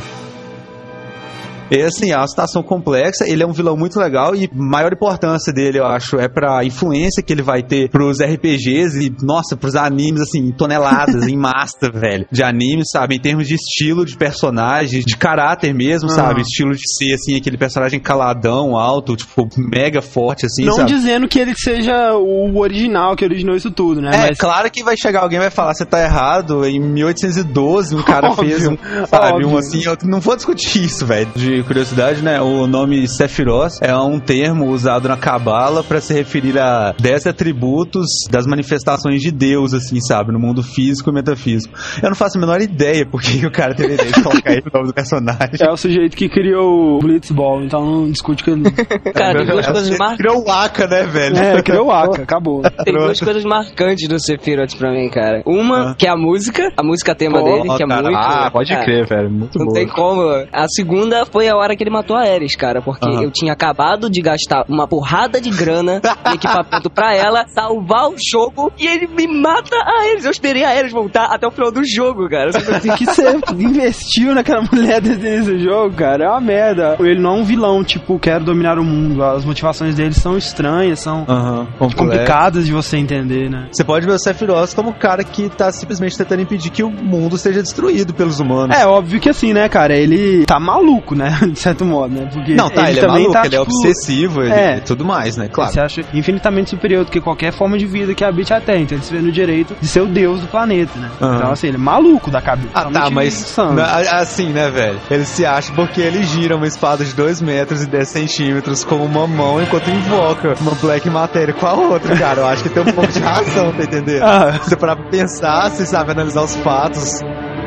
E assim, é uma situação complexa, ele é um vilão muito legal e a maior importância dele, eu acho, é pra influência que ele vai ter pros R P Gs e, nossa, pros animes, assim, toneladas, em massa, velho, de animes, sabe, em termos de estilo, de personagem, de caráter mesmo, Uhum. sabe, estilo de ser, assim, aquele personagem caladão, alto, tipo, mega forte, assim, Não sabe? dizendo que ele seja o original, que originou isso tudo, né? É, Mas claro que vai chegar alguém e vai falar, você tá errado, em mil oitocentos e doze um cara Óbvio, fez um, sabe, óbvio. um assim, eu não vou discutir isso, velho. De curiosidade, né, o nome Sephiroth é um termo usado na Cabala pra se referir a dez atributos das manifestações de Deus, assim, sabe, no mundo físico e metafísico. Eu não faço a menor ideia por que o cara teve a ideia de colocar aí o nome do personagem. é o sujeito que criou o Blitzball, então não discute com ele. Cara, tem duas É, coisas você mar... criou o Aka, né, velho? É, criou o Aka, acabou. Tem duas coisas marcantes do Sephiroth pra mim, cara. Uma, Ah. que é a música, a música tema Pô, dele, que é cara. muito... Ah, pode cara, crer, velho. Muito Não bom. tem como. A segunda foi a hora que ele matou a Ares, cara, porque Aham. eu tinha acabado de gastar uma porrada de grana e equipamento pra ela salvar o jogo e ele me mata a Ares. Eu esperei a Ares voltar até o final do jogo, cara. Tem que ser, investiu naquela mulher desde o início do jogo, cara, é uma merda. Ele não é um vilão, tipo, quero dominar o mundo. As motivações dele são estranhas, são Aham, complexo. complicadas de você entender, né? Você pode ver o Sephiroth como o cara que tá simplesmente tentando impedir que o mundo seja destruído pelos humanos. É óbvio que assim, né, cara, ele tá maluco, né? de certo modo, né? Porque Não, tá, ele, ele é também maluco, tá, ele é tipo, obsessivo ele, é. e tudo mais, né? Claro. Você acha infinitamente superior do que qualquer forma de vida que habite a Terra. Então ele se vê no direito de ser o deus do planeta, né? Uhum. Então, assim, ele é maluco da cabeça. Ah, tá, mas na, assim, né, velho? Ele se acha porque ele gira uma espada de dois metros e dez centímetros com uma mão enquanto invoca uma Black Matéria com a outra, cara. Eu acho que tem um pouco de razão, tá entendendo? Ah. Se você parar pra pensar, você sabe analisar os fatos.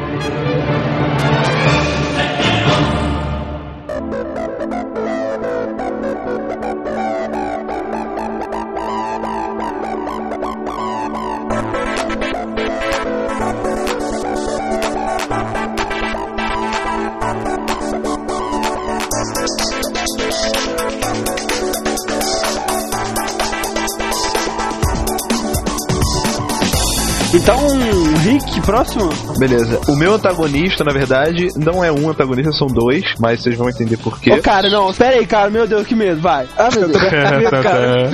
Então, Rick, próximo? Beleza. O meu antagonista, na verdade, não é um antagonista, são dois, mas vocês vão entender por quê. Ô, cara, não, espera aí, cara, meu Deus, que medo, vai. Ah, meu Deus. cara.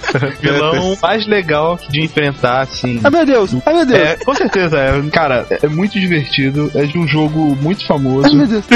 Vilão mais legal de enfrentar, assim. Ah, meu Deus, ah, meu Deus. É, com certeza, é. Cara, é muito divertido, é de um jogo muito famoso. Ah, meu Deus.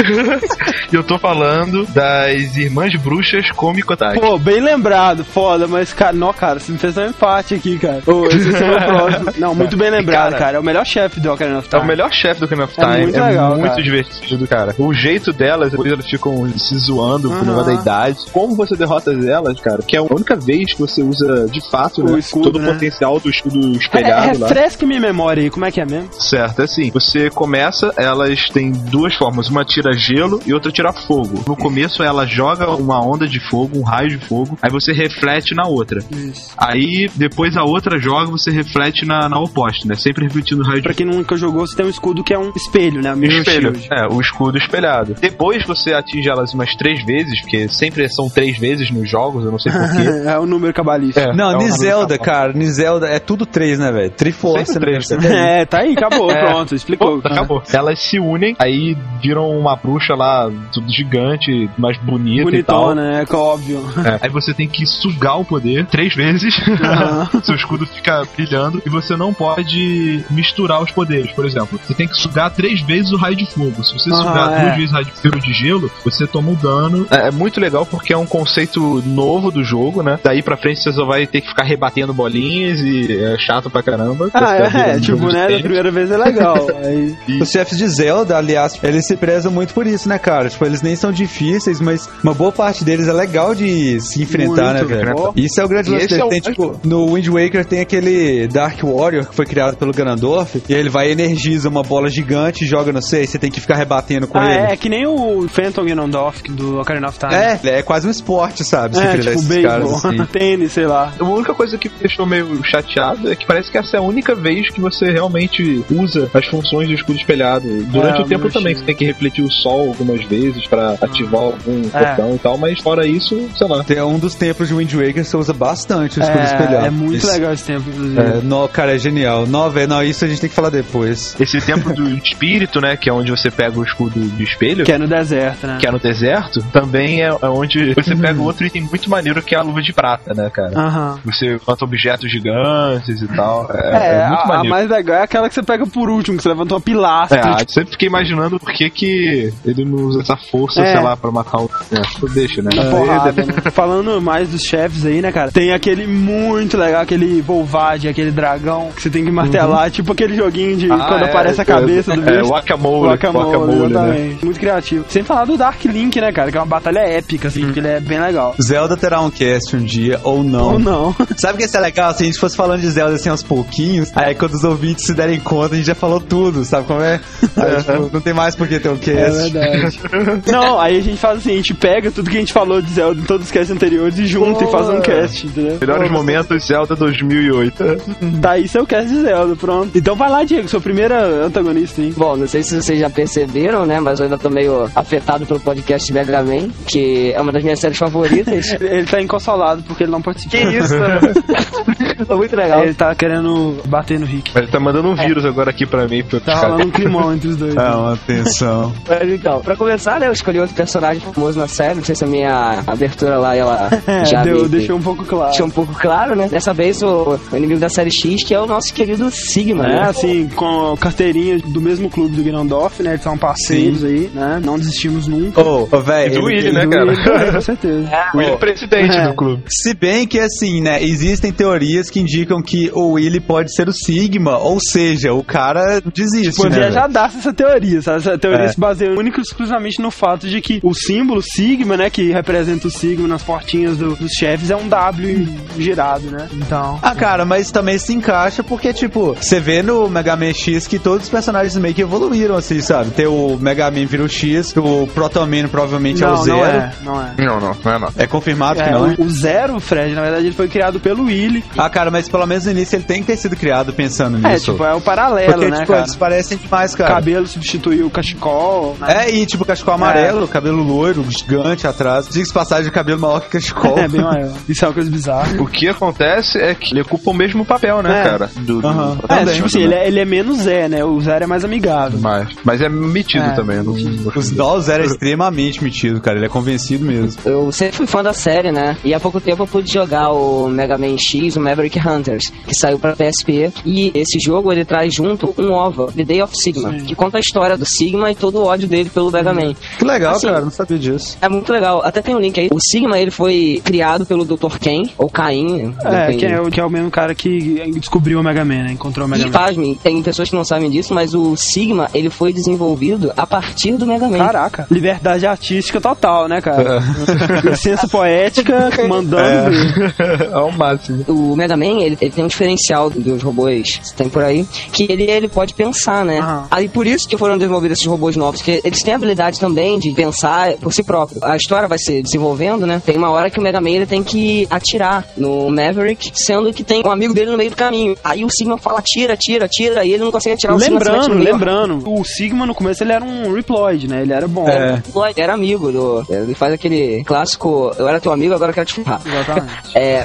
E eu tô falando das Irmãs Bruxas Komikotai. Pô, bem lembrado, foda, mas, cara, não, cara, você me fez um empate aqui, cara. Ô, esse é o meu próximo. Não, muito bem lembrado, cara, cara. É o melhor chefe do Ocarina of Time. É o melhor chefe do Ocarina of É Time. muito É legal, muito cara. divertido, cara. O jeito delas, elas ficam se zoando por Uhum. causa da idade. Como você derrota elas, cara, que é a única vez que você usa, de fato, O né, escudo, todo o né? potencial do escudo É, espelhado lá. refresca minha memória aí, como é que é mesmo? Certo, é assim, você começa, elas têm duas formas, uma tira gelo e outra tira fogo. No começo ela joga uma onda de fogo, um raio de fogo, aí você reflete na outra. Isso. Aí depois a outra joga, você reflete na, na oposta, né? Sempre repetindo o raio de Pra quem nunca jogou, você tem um escudo que é um espelho, né? Mirror espelho. Shield. É, o escudo espelhado. Depois você atinge elas umas três vezes, porque sempre são três vezes nos jogos, eu não sei porquê. É o número cabalístico. É, Não, é um Nizelda, número cara, Nizelda é tudo três, né, velho? Triforce, Sempre né? três, né? É, tá aí, acabou, É. pronto, explicou. Pô, acabou. Elas se unem, aí viram uma bruxa lá, tudo gigante, mais bonita e tal. Bonitona, né? É óbvio. É. Aí você tem que sugar o poder três vezes. Uhum. Seu escudo fica brilhando. E você não pode misturar os poderes. Por exemplo, você tem que sugar três vezes o raio de fogo. Se você Uhum, sugar é. duas vezes o raio de fogo de gelo, você toma um dano. É, é muito legal porque é um conceito novo do jogo, né? Daí pra frente você só vai ter que ficar rebatendo bolinhas e é chato pra caramba. Ah, Você fica é, virando tipo, jogo de né? Da tênis. primeira vez é legal. Aí... Os chefes de Zelda, aliás, eles se prezam muito por isso, né, cara? Tipo, eles nem são difíceis, mas uma boa parte deles é legal de se enfrentar, Muito, né, velho? pô. Isso é o grande E lance esse dele. é o Tem, mais tipo, no Wind Waker tem aquele Dark Warrior que foi criado pelo Ganondorf, e ele vai e energiza uma bola gigante e joga, não sei, você tem que ficar rebatendo com Ah, ele. é, é que nem o Phantom Ganondorf do Ocarina of Time. É, é quase um esporte, sabe? Se É, enfrentar tipo esses caras beisebol, assim. tênis, sei lá. A única coisa que me deixou meio chateado é que parece que essa é a única vez que você realmente usa as funções do escudo espelhado. Durante É, o tempo meu também, Deus. você tem que refletir o sol algumas vezes pra ativar algum É. botão e tal, mas fora isso, sei lá. Tem um dos templos de Wind Waker que você usa bastante o escudo espelhado. É, é muito Isso. legal esse tempo, inclusive. É, no, cara, é genial. Não, velho, não, isso a gente tem que falar depois. Esse templo do espírito, né, que é onde você pega o escudo de espelho, Que é no deserto, né? que é no deserto, também é é onde você pega outro item muito maneiro que é a luva de prata, né, cara? Aham. Você levanta objetos gigantes e tal. É, É, é muito a, a maneiro. mais legal é aquela que você pega por último, que você levanta uma pilastra. É, tipo, eu sempre fiquei imaginando por que, que ele não usa essa força, É. sei lá, pra matar o. É, deixa, né? na porrada, né? Falando mais dos chefes aí, né, cara? Tem aquele muito legal, aquele Volvade, aquele dragão que você tem que martelar, tipo aquele joguinho de Ah, quando é, aparece a é, cabeça do É, bicho. Guacamole. Guacamole, Guacamole, né? exatamente. Muito criativo. Sem falar do Dark Link, né, cara? Que é uma batalha épica, assim, porque ele é bem legal. Zelda terá um cast um dia, ou não. Ou não. Sabe o que ia ser legal? Se a gente fosse falando de Zelda assim aos pouquinhos, aí quando os ouvintes se derem conta, a gente já falou tudo, sabe como é? Aí, tipo, não tem mais por que ter um É cast. verdade. Não, aí a gente faz assim, a gente pega tudo que a gente falou de Zelda em todos os casts anteriores e junta Pô. e faz um cast, entendeu? Melhores momentos Zelda dois mil e oito. Daí seu cast de Zelda, pronto. Então vai lá, Diego, sua primeira antagonista, hein? Bom, não sei se vocês já perceberam, né? Mas eu ainda tô meio afetado pelo podcast Mega Man, que é uma das minhas séries favoritas. Ele tá inconsolado porque ele não participa. Que isso, né? Foi muito legal. Ele tá querendo bater no Rick. Mas ele tá mandando um vírus agora aqui pra mim. Pra eu Tá ficar- rolando um climão entre os dois. É uma tensão. Mas então, pra começar, né, eu escolhi outro personagem famoso na série. Não sei se a minha abertura lá, ela É, já deu, me- deixou um pouco claro. deixou um pouco claro, né? Dessa vez o, o inimigo da série X, que é o nosso querido querido Sigma, É, né? assim, com carteirinha do mesmo clube do Ganondorf, né? Eles são parceiros Sim. aí, né? Não desistimos nunca. Ô, oh, velho. E do Willy, né, Do cara? Willy também, com certeza. É, O Willy é o presidente É. do clube. Se bem que, assim, né, existem teorias que indicam que o Willy pode ser o Sigma, ou seja, o cara desiste, Tipo, né? viajadaça essa teoria, sabe? Essa teoria É. se baseia única e exclusivamente no fato de que o símbolo Sigma, né, que representa o Sigma nas portinhas do- dos chefes, é um W girado, né? Então... Ah, cara, mas também se encaixa porque, tipo, você vê no Mega Man X que todos os personagens meio que evoluíram, assim, sabe? Tem o Mega Man vira o X, o Proto Man provavelmente é o Não, Zero. não é, não é. Não, não, não é não. É confirmado que É, não, é? o, o Zero, Fred, na verdade, ele foi criado pelo Willy. Ah, cara, mas pelo menos no início ele tem que ter sido criado pensando É, nisso. tipo, é o paralelo, porque, né, tipo, cara? eles parecem demais, O cara. cabelo substituiu o cachecol, né? É, e tipo, cachecol amarelo, cabelo loiro, gigante atrás. Diga-se passagem de cabelo maior que cachecol. É, bem maior. Isso é uma coisa bizarra. O que acontece é que ele ocupa o mesmo papel, né, É. cara? Do, do Aham. É, Também, tipo assim, ele é, ele é menos Zé, né? O Zero é mais amigável. Mas, mas é metido É, também. Não, não- Os Dolls era extremamente metido, cara. Ele é convencido mesmo. Eu sempre fui fã da série, né? E há pouco tempo eu pude jogar o Mega Man X, o Maverick Hunters, que saiu pra P S P. E esse jogo, ele traz junto um OVA, The Day of Sigma, Sim. que conta a história do Sigma e todo o ódio dele pelo Mega Man. Que legal, Assim, cara. Não sabia disso. É muito legal. Até tem um link aí. O Sigma, ele foi criado pelo doutor Ken, ou Caim. É, depende. que é, o, que é o mesmo cara que descobriu o Mega Man, né? Encontrou o Mega E Man. pasmem, tem pessoas que não sabem disso, mas o Sigma, ele foi desenvolvido a partir do Mega Man. Caraca, liberdade artística total, né, cara? Licença poética, mandando É. ver. é o máximo. O Mega Man, ele, ele tem um diferencial dos robôs que tem por aí, que ele, ele pode pensar, né? Aham. Aí por isso que foram desenvolvidos esses robôs novos, que eles têm a habilidade também de pensar por si próprio. A história vai se desenvolvendo, né? Tem uma hora que o Mega Man ele tem que atirar no Maverick, sendo que tem um amigo dele no meio do caminho. Aí o Sigma fala, atira, atira, atira, e ele não consegue atirar o Sigma. se mete Lembrando, no meio. lembrando, o Sigma no começo ele era um Reploid, né? Ele era bom. É. Floyd era amigo do. Ele faz aquele clássico. Eu era teu amigo, agora eu quero te ferrar. Exatamente. É.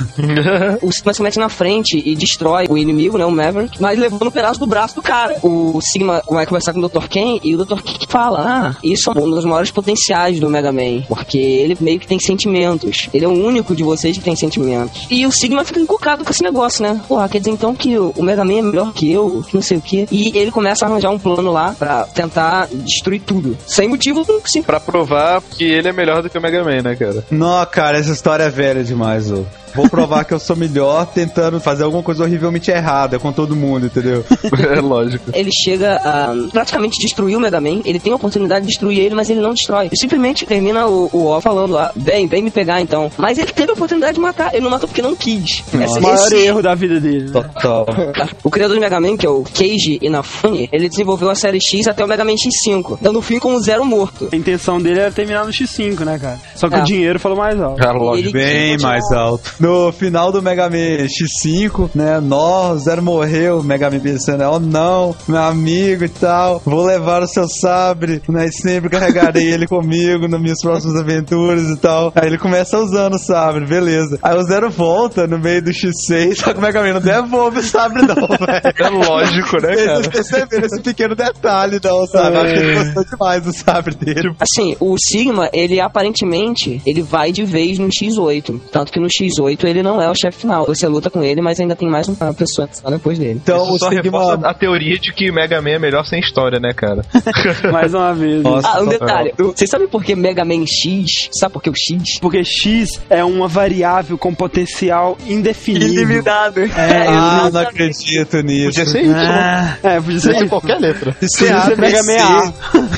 O Sigma se mete na frente e destrói o inimigo, né? O Maverick, mas levando um pedaço do braço do cara. O Sigma vai conversar com o doutor Ken e o doutor Ken fala: ah, isso é um dos maiores potenciais do Mega Man, porque ele meio que tem sentimentos. Ele é o único de vocês que tem sentimentos. E o Sigma fica encucado com esse negócio, né? Porra, quer dizer então que o Mega Man é melhor que eu, que não sei o quê. E ele começa a arranjar um plano lá pra tentar destruir tudo. Sem motivo, sim. Pra provar que ele é melhor do que o Mega Man, né, cara? Não, cara, essa história é velha demais, ô. Vou provar que eu sou melhor tentando fazer alguma coisa horrivelmente errada com todo mundo, entendeu? É lógico. Ele chega a praticamente destruir o Mega Man. Ele tem a oportunidade de destruir ele, mas ele não destrói. Ele simplesmente termina o, o O falando lá: vem, vem me pegar então. Mas ele teve a oportunidade de matar. Ele não matou porque não quis. Esse é o maior erro da vida dele, né? Total. O criador do Mega Man, que é o Keiji Inafune, ele desenvolveu a série X até o Mega Man X cinco, dando fim com o Zero morto. A intenção dele era terminar no X cinco, né, cara? Só que É. o dinheiro falou mais alto. É lógico. Ele Bem continua- mais alto. No final do Mega Man X cinco, né? Nó, Zero morreu. O Mega Man pensando, oh não, meu amigo e tal. Vou levar o seu sabre, né? E sempre carregarei ele comigo nas minhas próximas aventuras e tal. Aí ele começa usando o sabre, beleza. Aí o Zero volta no meio do X seis, só que o Mega Man não devolve o sabre, não, velho. É lógico, né, Vocês não cara? perceberam esse pequeno detalhe, não, sabe? Acho que ele gostou demais do sabre dele. Assim, o Sigma, ele aparentemente, ele vai de vez no X oito. Tanto que no X oito ele não é o chefe final. Você luta com ele, mas ainda tem mais uma pessoa só depois dele. Então Isso o só reforça Sigma... a teoria de que Mega Man é melhor sem história, né, cara? Mais uma vez. né? Nossa. Ah, um detalhe. Vocês sabem por que Mega Man X? Sabe por que o X? Porque X é uma variável com potencial indefinido. Ilimitado. É, Ah, eu não acredito nisso. Podia ser isso, né? Ah, é, podia ser Podia ser isso. qualquer letra. Isso Podia é ser Mega Man A.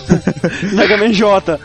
Mega Man J.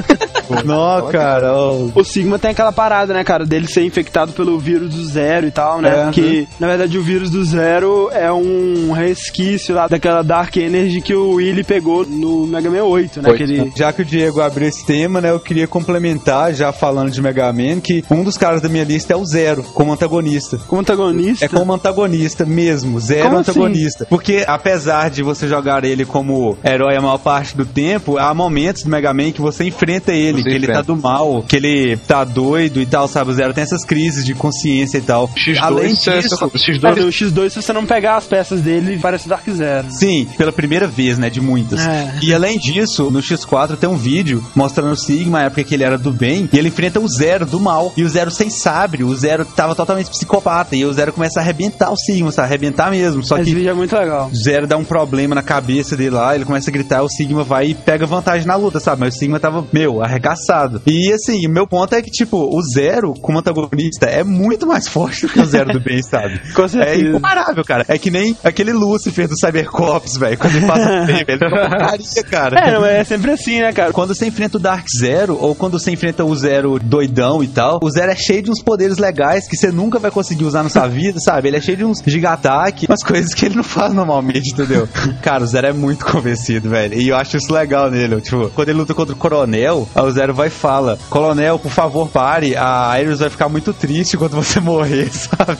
Não, cara. ó. O Sigma tem aquela parada, né, cara, dele ser infectado pelo vírus do Zero e tal, né? É, que, na verdade, o vírus do Zero é um resquício lá daquela Dark Energy que o Willy pegou no Mega Man oito, né? Oito, Que ele... Já que o Diego abriu esse tema, né, eu queria complementar, já falando de Mega Man, que um dos caras da minha lista é o Zero, como antagonista. Como antagonista. É como antagonista mesmo, Zero Como assim? antagonista. Porque apesar de você jogar ele como herói a maior parte do tempo, há momentos do Mega Man que você enfrenta ele dele, que ele tá do mal, que ele tá doido e tal, sabe? O Zero tem essas crises de consciência e tal. X dois, Além disso... o X dois... Mas o X dois, se você não pegar as peças dele, parece Dark Zero. Sim, pela primeira vez, né, de muitas. É. E além disso, no X quatro tem um vídeo mostrando o Sigma, a época que ele era do bem, e ele enfrenta o Zero do mal. E o Zero sem sabre, o Zero tava totalmente psicopata, e o Zero começa a arrebentar o Sigma, sabe? Arrebentar mesmo, só Esse que... vídeo é muito legal. O Zero dá um problema na cabeça dele lá, ele começa a gritar, o Sigma vai e pega vantagem na luta, sabe? Mas o Sigma tava, meu, arregaçado. E assim, o meu ponto é que, tipo, o Zero, como antagonista, é muito mais forte do que o Zero do bem, sabe? Com certeza. É incomparável, cara. É que nem aquele Lucifer do Cybercops, velho, quando ele passa o bem, ele fica porcaria, cara. É, não, é sempre assim, né, cara? Quando você enfrenta o Dark Zero, ou quando você enfrenta o Zero doidão e tal, o Zero é cheio de uns poderes legais que você nunca vai conseguir usar na sua vida, sabe? Ele é cheio de uns giga-ataque, umas coisas que ele não faz normalmente, entendeu? Cara, o Zero é muito convencido, velho. E eu acho isso legal nele. Tipo, quando ele luta contra o Coronel, o Zero vai e fala: Coronel, por favor, pare. A Ares vai ficar muito triste quando você morrer, sabe?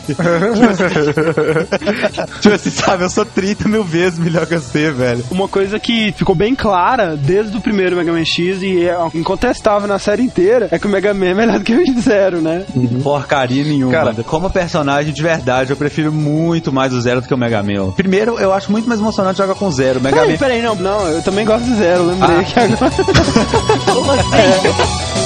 Tipo assim, sabe? Eu sou trinta mil vezes melhor que você, velho. Uma coisa que ficou bem clara desde o primeiro Mega Man X e é incontestável na série inteira é que o Mega Man é melhor do que o Zero, né? Uhum. Porcaria nenhuma. Cara, como personagem de verdade, eu prefiro muito mais o Zero do que o Mega Man. Primeiro, eu acho muito mais emocionante jogar com o Zero. Mega Peraí, Man... peraí, não, não, eu também gosto do Zero, lembrei Ah. que agora... Como assim? É.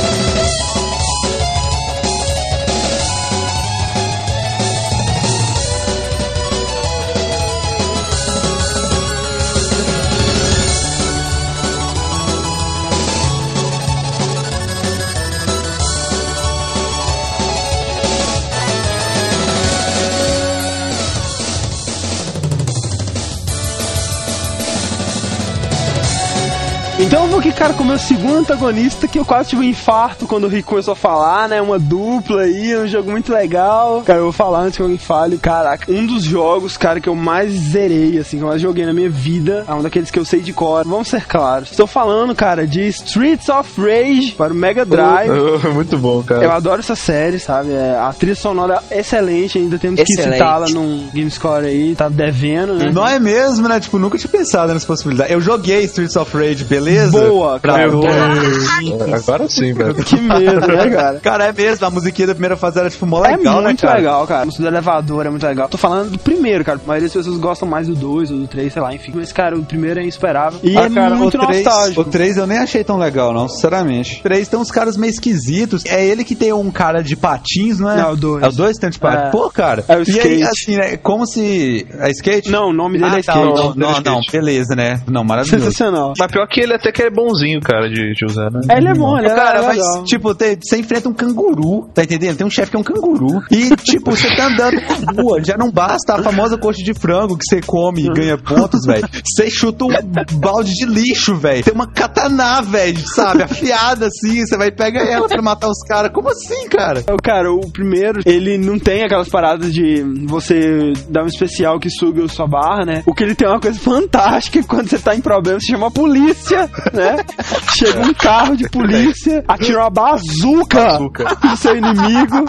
Então eu vou aqui, cara, com o meu segundo antagonista, que eu quase tive um infarto quando o Rick começou a falar, né? Uma dupla aí, um jogo muito legal. Cara, eu vou falar antes que alguém fale. Caraca, um dos jogos, cara, que eu mais zerei, assim, que eu mais joguei na minha vida, é um daqueles que eu sei de cor. Vamos ser claros. Estou falando, cara, de Streets of Rage para o Mega Drive. Muito bom, cara. Eu adoro essa série, sabe? É, a trilha sonora é excelente, ainda temos Excelente. que citá-la num GameScore aí, tá devendo, né? Não é mesmo, né? Tipo, nunca tinha pensado nessa possibilidade. Eu joguei Streets of Rage, beleza? Boa, Pra cara. dois. Agora sim, velho. Que medo, né, cara? Cara, é mesmo. A musiquinha da primeira fase era, tipo, mó É legal, né, muito cara? legal, cara. A música do elevador é muito legal. Tô falando do primeiro, cara. A maioria das pessoas gostam mais do dois ou do três, sei lá, enfim. Mas, cara, o primeiro é insuperável. E Ah, é cara, muito o três, nostálgico. o três eu nem achei tão legal, não, sinceramente. O três tem uns caras meio esquisitos. É ele que tem um cara de patins, não é? Não, o dois. É o dois que tem de patins? É. Pô, cara. É o E aí, skate. assim, né? Como se... É skate? Não, o nome dele ah, é tá, skate. Não, O não, nome dele é não, não, skate. beleza, né? Não, maravilhoso. Sensacional. Mas pior que ele até que é bonzinho, cara, de, de usar, né? Ele é bom, ele é Cara, mas, legal. tipo, tem- você enfrenta um canguru, tá entendendo? Tem um chefe que é um canguru. E, tipo, você tá andando na rua, já não basta a famosa coxa de frango que você come e ganha pontos, velho. Você chuta um balde de lixo, velho. Tem uma katana, velho, sabe? Afiada assim, você vai pegar ela pra matar os caras. Como assim, cara? O Cara, o primeiro, ele não tem aquelas paradas de você dar um especial que suga a sua barra, né? O que ele tem é uma coisa fantástica, quando você tá em problema, você chama a polícia, né? Chega um carro de polícia, atira uma bazuca Bazuca. no seu inimigo.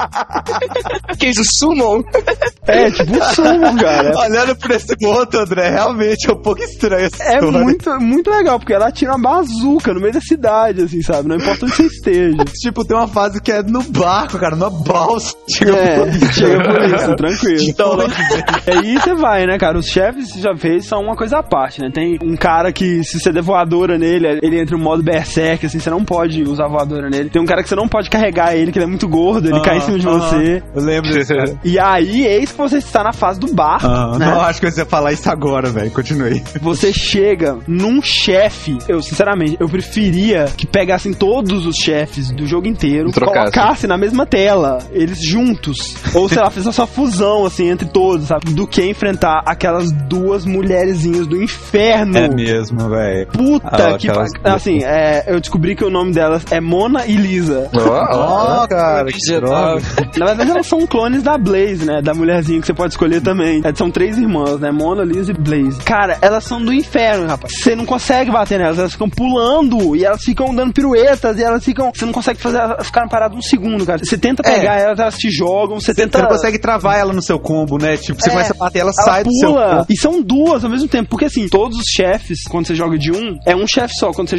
Que isso, Summon? É, tipo um sumo, cara. Olhando por esse ponto, André, realmente é um pouco estranho essa É história. muito, muito legal, porque ela atira uma bazuca no meio da cidade, assim, sabe? Não importa onde você esteja. Tipo, tem uma fase que é no barco, cara, numa balsa. Chega É, chega por isso, tranquilo. Então, né? Aí você vai, né, cara? Os chefes, você já fez, são uma coisa à parte, né? Tem um cara que, se você der voadora nele, ele entra no modo berserk, assim, você não pode usar voadora nele. Tem um cara que você não pode carregar ele, que ele é muito gordo, ele Ah, cai em cima de ah, você. Eu lembro desse cara. E aí, eis que você está na fase do bar, Ah, né? Não, acho que você ia falar isso agora, velho. Continuei. Você chega num chefe, eu sinceramente, eu preferia que pegassem todos os chefes do jogo inteiro, E trocassem. colocassem na mesma tela, eles juntos, ou sei lá, fizessem essa fusão, assim, entre todos, sabe, do que enfrentar aquelas duas mulherzinhas do inferno. É mesmo, velho. Puta Ah, que aquelas pa- assim, é, eu descobri que o nome delas é Mona e Lisa. Ó, cara, que droga. Na verdade, elas são clones da Blaze, né? Da mulherzinha que você pode escolher também. É, são três irmãs, né? Mona, Lisa e Blaze. Cara, elas são do inferno, rapaz. Você não consegue bater nelas, elas ficam pulando e elas ficam dando piruetas e elas ficam. Você não consegue fazer elas ficarem paradas um segundo, cara. Você tenta É. pegar elas, elas te jogam, você Você tenta. não consegue travar ela no seu combo, né? Tipo, você É, começa a bater, ela, Ela sai do seu pula. combo. E são duas ao mesmo tempo. Porque assim, todos os chefes, quando você joga de um, é um chefe só. Quando você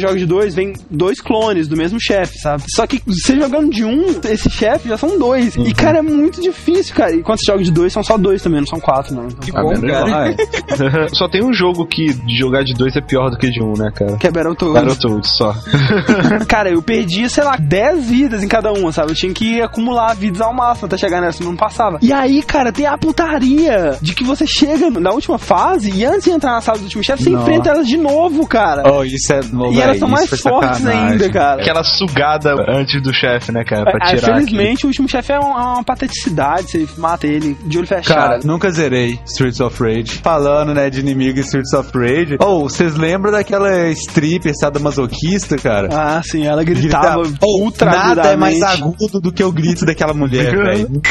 joga de dois, vem dois clones do mesmo chefe, sabe? Só que você jogando de um, esse chefe já são dois. Uhum. E, cara, é muito difícil, cara. E quando você joga de dois, são só dois também, não são quatro, não. Que bom, cara. Só tem um jogo que de jogar de dois é pior do que de um, né, cara? Que é Battletoads. Battletoads, só. Cara, eu perdi, sei lá, dez vidas em cada uma, sabe? Eu tinha que acumular vidas ao máximo até chegar nessa, não passava. E aí, cara, tem a putaria de que você chega na última fase e antes de entrar na sala do último chefe, você não. enfrenta elas de novo, cara. Oh, isso é... Oh, e véio, elas são mais fortes sacanagem. ainda, cara. Aquela sugada antes do chefe, né, cara? Pra é, tirar Infelizmente, aqui. o último chefe é uma, uma pateticidade, você mata ele de olho fechado. Cara, nunca zerei Streets of Rage. Falando, né, de inimigo em Streets of Rage. Oh, vocês lembram daquela stripper sadomasoquista, cara? Ah, sim, ela gritava Grita... oh, ultra nada é mais agudamente. agudo do que o grito daquela mulher, velho.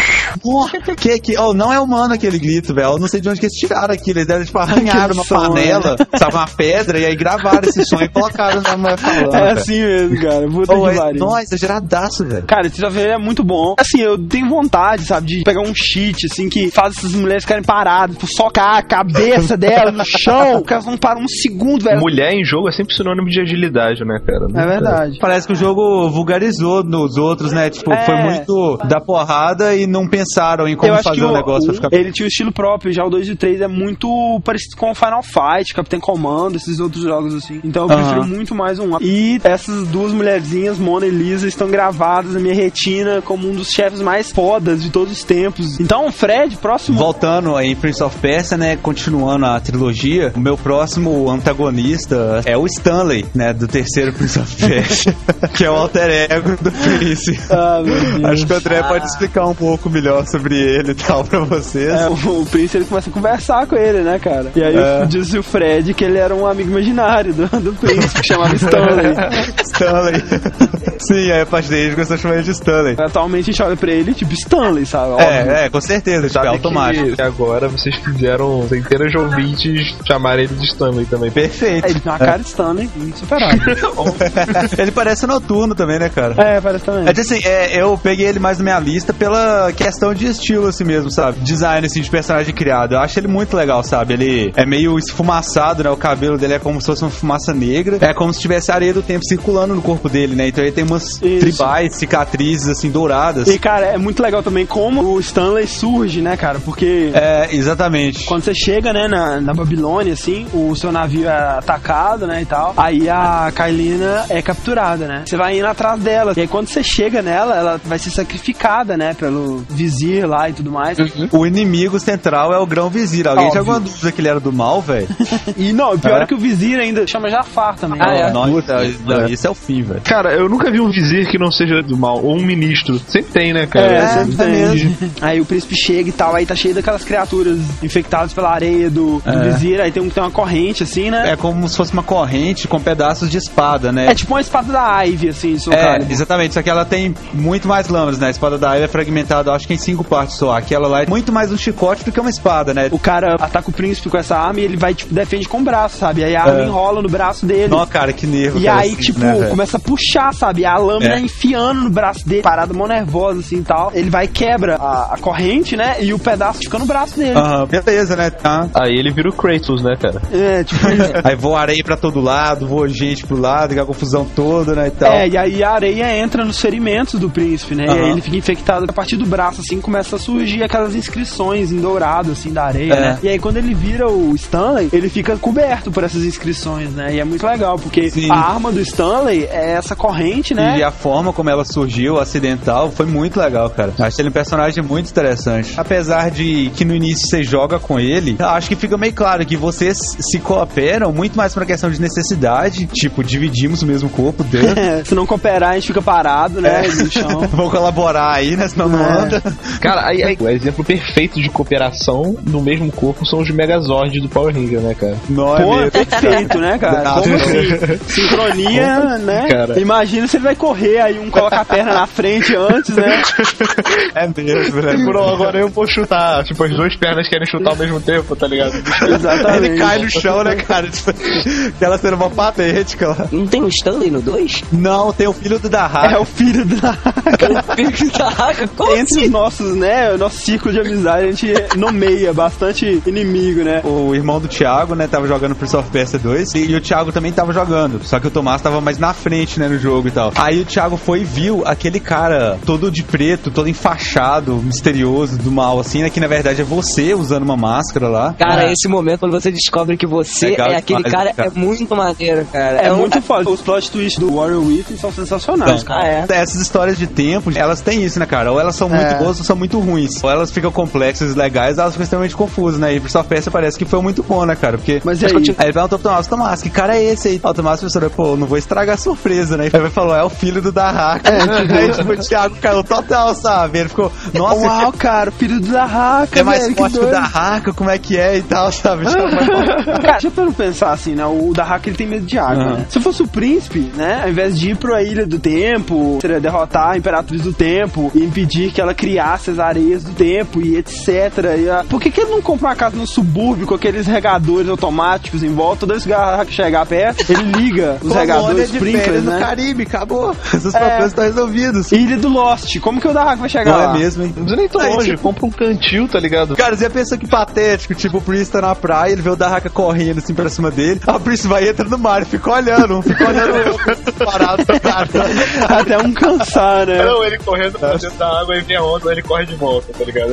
que, que, oh, não é humano aquele grito, velho. Eu não sei de onde que eles tiraram aquilo. Eles deram, tipo, arranharam uma som, panela, né? sabe, uma pedra, e aí gravaram esse som e colocaram na mulher falando. É cara. assim mesmo, cara. Puta Oh, que é, pariu. nossa, exageradaço, velho. Cara, esse desafio é muito bom. Assim, eu tenho vontade, sabe, de pegar um cheat, assim, que faz essas mulheres ficarem paradas, tipo, socar a cabeça dela no chão. Elas não param um segundo, velho. Mulher em jogo é sempre sinônimo de agilidade, né, cara? É verdade. Parece que o jogo vulgarizou nos outros, né? Tipo, É. foi muito da porrada e não pensaram em como Eu acho fazer que o o, negócio pra o, ficar... ele tinha um estilo próprio, já o dois e o três é muito parecido com o Final Fight, Capitão Comando, esses outros jogos assim. Então eu prefiro Aham. muito mais um. E essas duas mulherzinhas, Mona e Lisa, estão gravadas na minha retina como um dos chefes mais fodas de todos os tempos. Então, Fred, próximo... Voltando aí em Prince of Persia, né, continuando a trilogia, o meu próximo antagonista é o Stanley, né, do terceiro Prince of Persia, que é o alter ego do Prince. Ah, meu Deus. Acho que o André pode explicar um pouco melhor sobre ele e tal pra vocês. É, o, o Prince, ele começa a conversar com ele, né, cara? E aí É. disse o Fred que ele era um amigo imaginário do, do Prince, que chamava Stanley. Stanley. Sim, aí a partir daí a gente começou a chamar ele de Stanley. Atualmente a gente olha pra ele tipo Stanley, sabe? Óbvio. É, é, com certeza, tipo, é Sabe automático. que agora vocês fizeram centenas de ouvintes chamarem ele de Stanley também. Perfeito. É, ele tem uma cara de Stanley insuperável. Ele parece noturno também, né, cara? É, parece também. É assim, é, eu peguei ele mais na minha lista pela questão de estilo, assim mesmo, sabe? Design, assim, de personagem criado. Eu acho ele muito legal, sabe? Ele é meio esfumaçado, né? O cabelo dele é como se fosse uma fumaça negra. É como se tivesse areia do tempo circulando no corpo dele, né? Então ele tem umas Isso. tribais, cicatrizes, assim, douradas. E, cara, é muito legal também como o Stanley surge, né, cara? Porque É, exatamente. quando você chega, né, na, na Babilônia, assim, o seu navio é atacado, né, e tal. Aí a Kailina é capturada, né? Você vai indo atrás dela. E aí quando você chega nela, ela vai ser sacrificada, né, pelo vizir lá e tudo mais. O inimigo central é o Grão-Vizir. Alguém Óbvio. tinha alguma dúvida que ele era do mal, velho? E não, o pior é? É? que o vizir ainda chama Jafar também. Ah, é? Nossa, não, isso é o fim, velho. Cara, eu nunca vi um vizir que não seja do mal, ou um ministro. Sempre tem, né, cara? É, sempre tá tem. mesmo. Aí o príncipe chega e tal, aí tá cheio daquelas criaturas infectadas pela areia do, do É. vizir, aí tem, um, tem uma corrente, assim, né? É como se fosse uma corrente com pedaços de espada, né? É, tipo uma espada da Ivy, assim, de É, Soul exatamente, só que ela tem muito mais lâminas, né? A espada da Ivy é fragmentada, acho que em cinco partes só. Aquela lá é muito mais um chicote do que uma espada, né? O cara ataca o príncipe com essa arma e ele vai, tipo, defende com o braço, sabe? Aí a arma É. enrola no braço dele. Não, cara, que nervo. E cara, aí, assim, tipo, né, velho? começa a puxar, sabe? A lâmina É. enfiando no braço dele, parada mó nervosa, assim, e tal. Ele vai e quebra a, a corrente, né? E o pedaço fica no braço dele. Aham, beleza, né? Tá. Aí ele vira o Kratos, né, cara? É, tipo isso. Aí voa areia pra todo lado, voa gente pro lado, aquela confusão toda, né, e tal. É, e aí a areia entra nos ferimentos do príncipe, né? E Aham. aí ele fica infectado a partir do braço, assim, começa a surgir aquelas inscrições em dourado, assim, da areia, É. né? E aí quando ele vira o Stanley, ele fica coberto por essas inscrições, né? E é muito legal, porque Sim. a arma do Stanley é essa corrente, né? E a forma como ela surgiu, acidental, foi muito legal, cara. Acho ele um personagem muito interessante. Apesar de que no início você joga com ele, acho que fica meio claro que vocês se cooperam muito mais pra questão de necessidade. Tipo, dividimos o mesmo corpo dele. Se não cooperar, a gente fica parado, né? É. No chão. Vou colaborar aí, né? Senão não É. anda. Cara, aí, aí, o exemplo perfeito de cooperação no mesmo corpo são os Megazords do Power Ranger, né, cara? Não Pô, é mesmo. perfeito, né, cara? Não. Como assim? Sincronia, né? cara? Imagina se ele vai correr, aí um coloca a perna na frente antes, né? É mesmo, né? Tipo, não, agora eu vou chutar. Tipo, as duas pernas querem chutar ao mesmo tempo, tá ligado? Exatamente. Ele cai no chão, né, cara? Tipo, aquela cena uma patética lá. Não tem um Stanley no dois? Não, tem o filho do Dahak. É o filho da... Como Entre assim? os nossos, né, o nosso círculo de amizade, a gente nomeia bastante inimigo, né? O irmão do Thiago, né, tava jogando Prince of Persia dois, e, e o Thiago também tava jogando jogando. Só que o Tomás tava mais na frente, né, no jogo e tal. Aí o Thiago foi e viu aquele cara todo de preto, todo enfaixado, misterioso, do mal, assim, né? Que na verdade é você usando uma máscara lá. Cara, é. esse momento quando você descobre que você Legal é aquele demais, cara, cara. é muito maneiro, cara. É, um- muito foda. Os plot twists do Warrior Within são sensacionais, Então, cara. Ah, é. essas histórias de tempo, elas têm isso, né, cara? Ou elas são muito É. boas ou são muito ruins. Ou elas ficam complexas e legais, ou elas ficam extremamente confusas, né? E Prince of Persia parece que foi muito bom, né, cara? Porque... Mas e aí? Aí ele perguntou pro Tomás, Tomás, que cara é esse aí? Aí o Tomás pensou, pô, não vou estragar a surpresa, né? Aí ele falou, é o filho do Dahaka. Aí, tipo, o Thiago caiu total, sabe? Ele ficou, nossa, Uau, cara, o filho do Dahaka, é mais velho, que forte que o doido. Dahaka, como é que é e tal, sabe? Cara, deixa eu pensar assim, né? O Dahaka ele tem medo de água, Uhum. né? Se fosse o príncipe, né? Ao invés de ir pra Ilha do Tempo, seria derrotar a Imperatriz do Tempo e impedir que ela criasse as areias do tempo e etcétera. E, ah, por que, que ele não compra uma casa no subúrbio com aqueles regadores automáticos em volta? Toda vez que o Dahaka chegar perto, ele liga os regadores, sprinklers, no né? Caribe, acabou. Esses É. problemas estão resolvidos. Ilha do Lost, como que o Dahaka vai chegar Não lá? é mesmo, hein? Não precisa nem tão Aí, longe, tipo- compra um cantil, tá ligado? Cara, você pensa que patético, tipo, o Prince tá na praia, ele vê o Dahaka correndo assim pra cima dele, a Prince vai e entra no mar e fica olhando, um fica olhando o outro parado, cara. Até um cansar, né? Não, ele correndo pra dentro da água e vem a onda, ele corre de volta, tá ligado?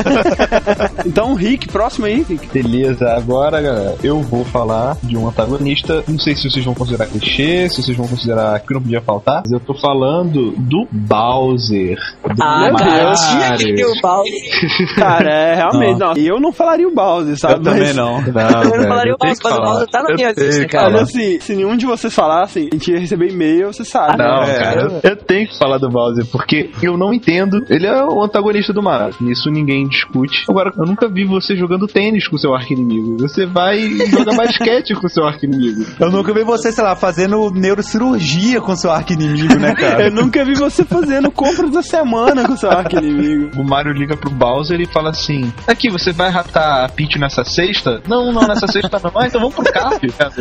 Então, Rick, próximo aí, Rick. Beleza, agora, galera, eu vou falar de um antagonista. Não sei se vocês vão considerar clichê, se vocês vão considerar que não podia faltar, mas eu tô falando do Bowser. Do Ah, cara, eu tinha Mario. que ter o Bowser. Cara, é realmente, não. Eu não falaria o Bowser, sabe? Eu também Mas- não. Não, Eu não velho, falaria o eu tenho Bowser, que mas o falar. Bowser tá na Eu minha tenho lista, que cara. Olha falar. assim, se nenhum de vocês falassem, a gente ia receber e-mail, você sabe. Não, né? cara, eu tenho que falar do Bowser, porque eu não entendo. Ele é o antagonista do Mario, isso ninguém discute. Agora, eu nunca vi você jogando tênis com o seu arqui-inimigo. Você vai e joga basquete com o seu arqui-inimigo. Eu nunca vi você, sei lá, fazendo neurocirurgia com seu arqui-inimigo, né, cara? Eu nunca vi você fazendo compras da semana com seu arqui-inimigo. O Mario liga pro Bowser e fala assim: aqui, você vai raptar a Peach nessa sexta? Não, não, nessa sexta não. Ah, então vamos pro Cap, cara.